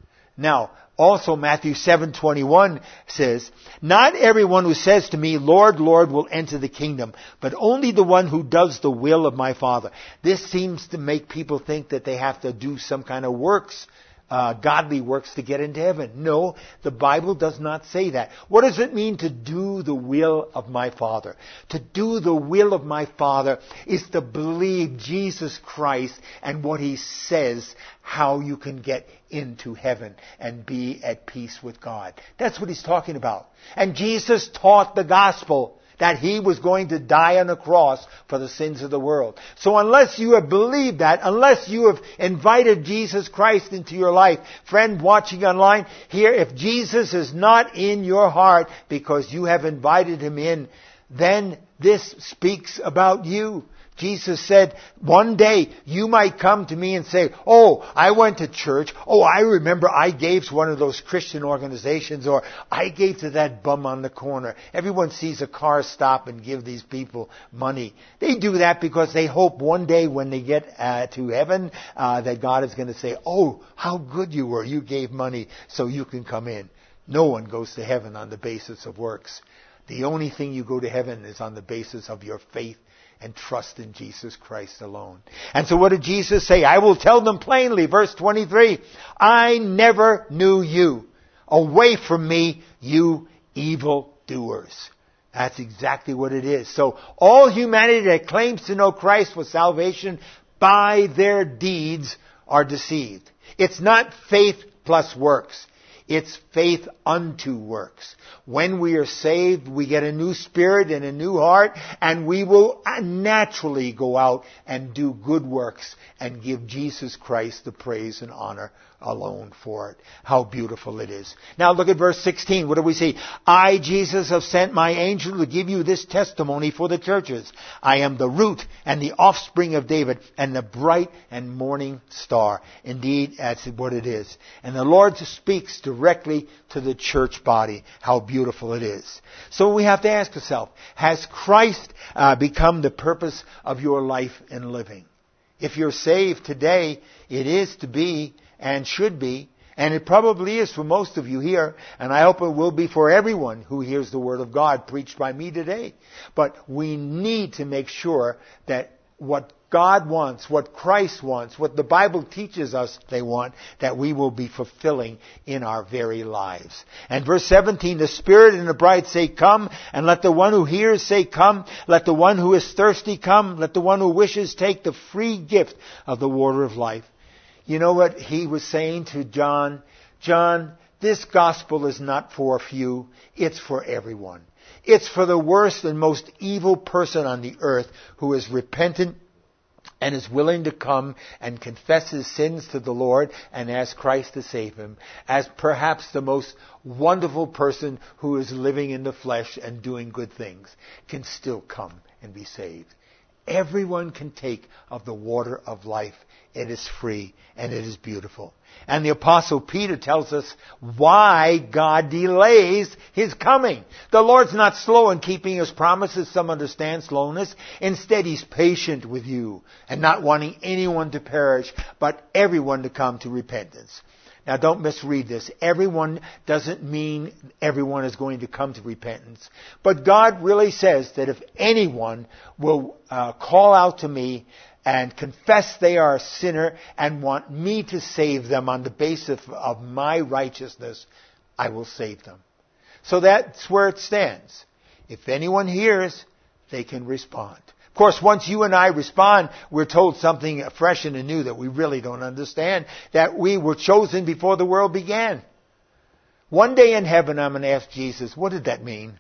Now, also Matthew seven twenty-one says, "Not everyone who says to me, 'Lord, Lord,' will enter the kingdom, but only the one who does the will of my Father." This seems to make people think that they have to do some kind of works, uh, godly works to get into heaven. No, the Bible does not say that. What does it mean to do the will of my Father? To do the will of my Father is to believe Jesus Christ and what He says, how you can get into heaven and be at peace with God. That's what he's talking about. And Jesus taught the gospel, that He was going to die on the cross for the sins of the world. So unless you have believed that, unless you have invited Jesus Christ into your life, friend watching online, here, if Jesus is not in your heart because you have invited Him in, then this speaks about you. Jesus said, one day you might come to me and say, "Oh, I went to church. Oh, I remember I gave to one of those Christian organizations, or I gave to that bum on the corner." Everyone sees a car stop and give these people money. They do that because they hope one day when they get uh, to heaven uh, that God is going to say, "Oh, how good you were. You gave money so you can come in." No one goes to heaven on the basis of works. The only thing you go to heaven is on the basis of your faith and trust in Jesus Christ alone. And so what did Jesus say? "I will tell them plainly," verse twenty-three, "I never knew you. Away from me, you evil doers." That's exactly what it is. So all humanity that claims to know Christ for salvation by their deeds are deceived. It's not faith plus works. It's faith unto works. When we are saved, we get a new spirit and a new heart, and we will naturally go out and do good works and give Jesus Christ the praise and honor alone for it. How beautiful it is. Now look at verse sixteen. What do we see? "I, Jesus, have sent my angel to give you this testimony for the churches. I am the root and the offspring of David and the bright and morning star." Indeed, that's what it is. And the Lord speaks directly to the church body. How beautiful it is. So we have to ask ourselves, has Christ uh, become the purpose of your life and living? If you're saved today, it is to be and should be, and it probably is for most of you here, and I hope it will be for everyone who hears the Word of God preached by me today. But we need to make sure that what God wants, what Christ wants, what the Bible teaches us they want, that we will be fulfilling in our very lives. And verse seventeen, "The Spirit and the bride say, 'Come,' and let the one who hears say, 'Come.' Let the one who is thirsty come. Let the one who wishes take the free gift of the water of life." You know what he was saying to John? John, this gospel is not for a few. It's for everyone. It's for the worst and most evil person on the earth who is repentant and is willing to come and confess his sins to the Lord and ask Christ to save him, as perhaps the most wonderful person who is living in the flesh and doing good things can still come and be saved. Everyone can take of the water of life. It is free and it is beautiful. And the Apostle Peter tells us why God delays His coming. The Lord's not slow in keeping His promises. Some understand slowness. Instead, He's patient with you and not wanting anyone to perish, but everyone to come to repentance. Now, don't misread this. Everyone doesn't mean everyone is going to come to repentance. But God really says that if anyone will uh, call out to me and confess they are a sinner and want me to save them on the basis of my righteousness, I will save them. So that's where it stands. If anyone hears, they can respond. Of course, once you and I respond, we're told something fresh and new that we really don't understand, that we were chosen before the world began. One day in heaven, I'm going to ask Jesus, what did that mean?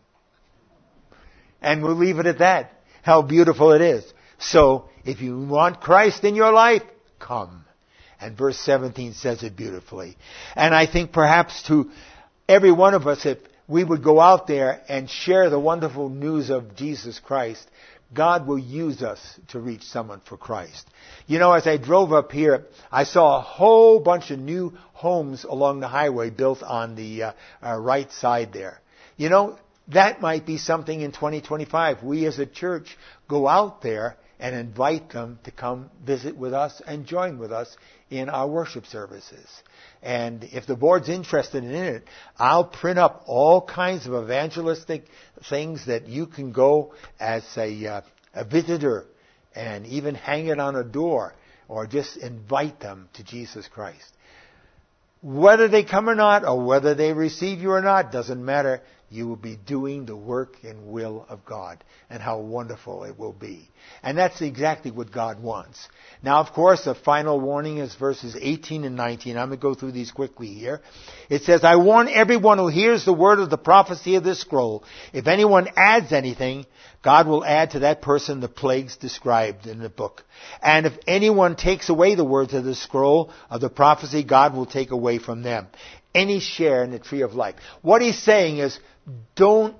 And we'll leave it at that. How beautiful it is. So, if you want Christ in your life, come. And verse seventeen says it beautifully. And I think perhaps to every one of us, if we would go out there and share the wonderful news of Jesus Christ, God will use us to reach someone for Christ. You know, as I drove up here, I saw a whole bunch of new homes along the highway built on the uh, uh, right side there. You know, that might be something in twenty twenty-five. We as a church go out there and invite them to come visit with us and join with us in our worship services. And if the board's interested in it, I'll print up all kinds of evangelistic things that you can go as a, uh, a visitor and even hang it on a door or just invite them to Jesus Christ. Whether they come or not, or whether they receive you or not, doesn't matter. You will be doing the work and will of God. And how wonderful it will be. And that's exactly what God wants. Now, of course, the final warning is verses eighteen and nineteen. I'm going to go through these quickly here. It says, I warn everyone who hears the word of the prophecy of this scroll. If anyone adds anything, God will add to that person the plagues described in the book. And if anyone takes away the words of the scroll of the prophecy, God will take away from them any share in the tree of life. What he's saying is, don't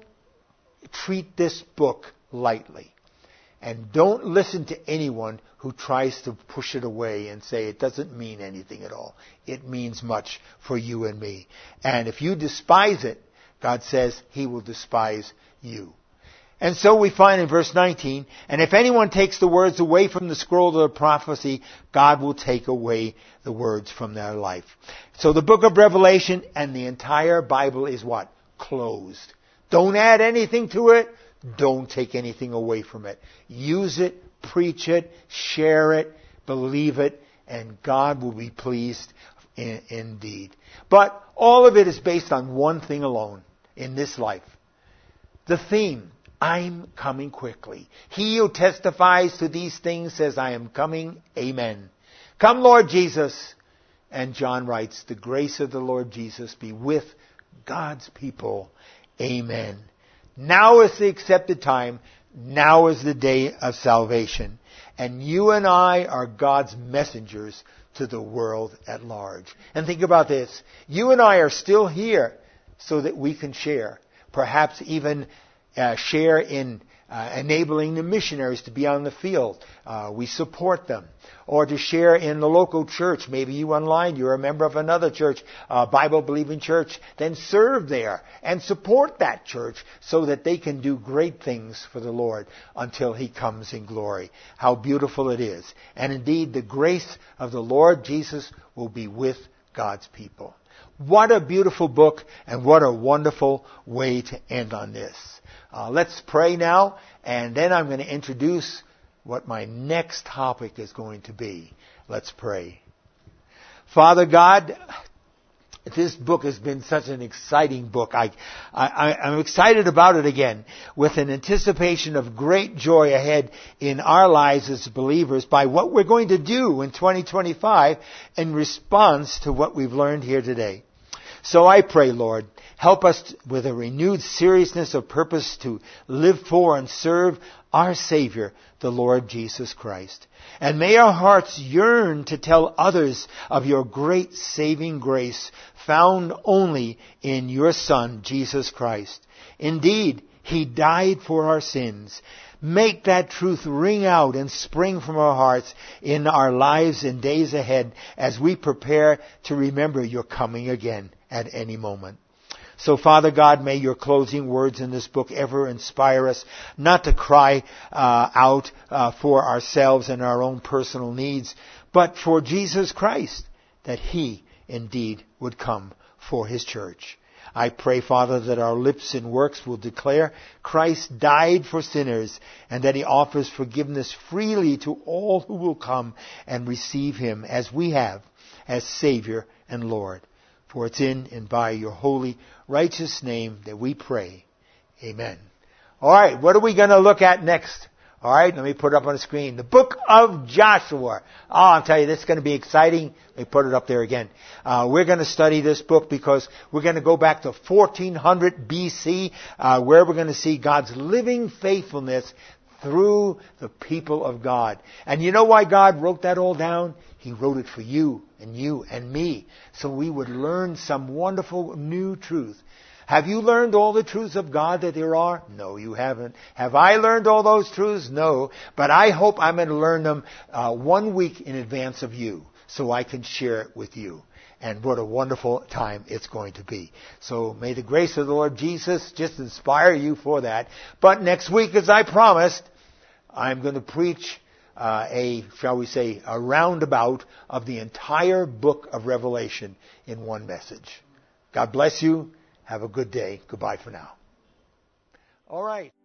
treat this book lightly. And don't listen to anyone who tries to push it away and say it doesn't mean anything at all. It means much for you and me. And if you despise it, God says He will despise you. And so we find in verse nineteen, and if anyone takes the words away from the scroll of the prophecy, God will take away the words from their life. So the book of Revelation and the entire Bible is what? Closed. Don't add anything to it. Don't take anything away from it. Use it, preach it, share it, believe it, and God will be pleased in, indeed. But all of it is based on one thing alone in this life. The theme, I'm coming quickly. He who testifies to these things says, I am coming. Amen. Come, Lord Jesus. And John writes, the grace of the Lord Jesus be with God's people. Amen. Now is the accepted time. Now is the day of salvation. And you and I are God's messengers to the world at large. And think about this. You and I are still here so that we can share. Perhaps even uh, share in uh, enabling the missionaries to be on the field. Uh, we support them. Or to share in the local church. Maybe you online, you're a member of another church, a Bible-believing church. Then serve there and support that church so that they can do great things for the Lord until He comes in glory. How beautiful it is. And indeed, the grace of the Lord Jesus will be with God's people. What a beautiful book and what a wonderful way to end on this. Uh, let's pray now, and then I'm going to introduce what my next topic is going to be. Let's pray. Father God, this book has been such an exciting book. I, I, I'm excited about it again with an anticipation of great joy ahead in our lives as believers by what we're going to do in twenty twenty-five in response to what we've learned here today. So I pray, Lord, Help us with a renewed seriousness of purpose to live for and serve our Savior, the Lord Jesus Christ. And may our hearts yearn to tell others of your great saving grace found only in your Son, Jesus Christ. Indeed, He died for our sins. Make that truth ring out and spring from our hearts in our lives and days ahead as we prepare to remember your coming again at any moment. So, Father God, may your closing words in this book ever inspire us not to cry uh, out uh, for ourselves and our own personal needs, but for Jesus Christ, that He indeed would come for His church. I pray, Father, that our lips and works will declare Christ died for sinners and that He offers forgiveness freely to all who will come and receive Him as we have, as Savior and Lord. For it's in and by your holy, righteous name that we pray. Amen. All right, what are we going to look at next? All right, let me put it up on the screen. The book of Joshua. Oh, I'll tell you, this is going to be exciting. Let me put it up there again. Uh, we're going to study this book because we're going to go back to fourteen hundred B C, uh, where we're going to see God's living faithfulness through the people of God. And you know why God wrote that all down? He wrote it for you and you and me, so we would learn some wonderful new truth. Have you learned all the truths of God that there are? No, you haven't. Have I learned all those truths? No. But I hope I'm going to learn them uh, one week in advance of you, so I can share it with you. And what a wonderful time it's going to be. So may the grace of the Lord Jesus just inspire you for that. But next week, as I promised, I'm going to preach uh, a, shall we say, a roundabout of the entire book of Revelation in one message. God bless you. Have a good day. Goodbye for now. All right.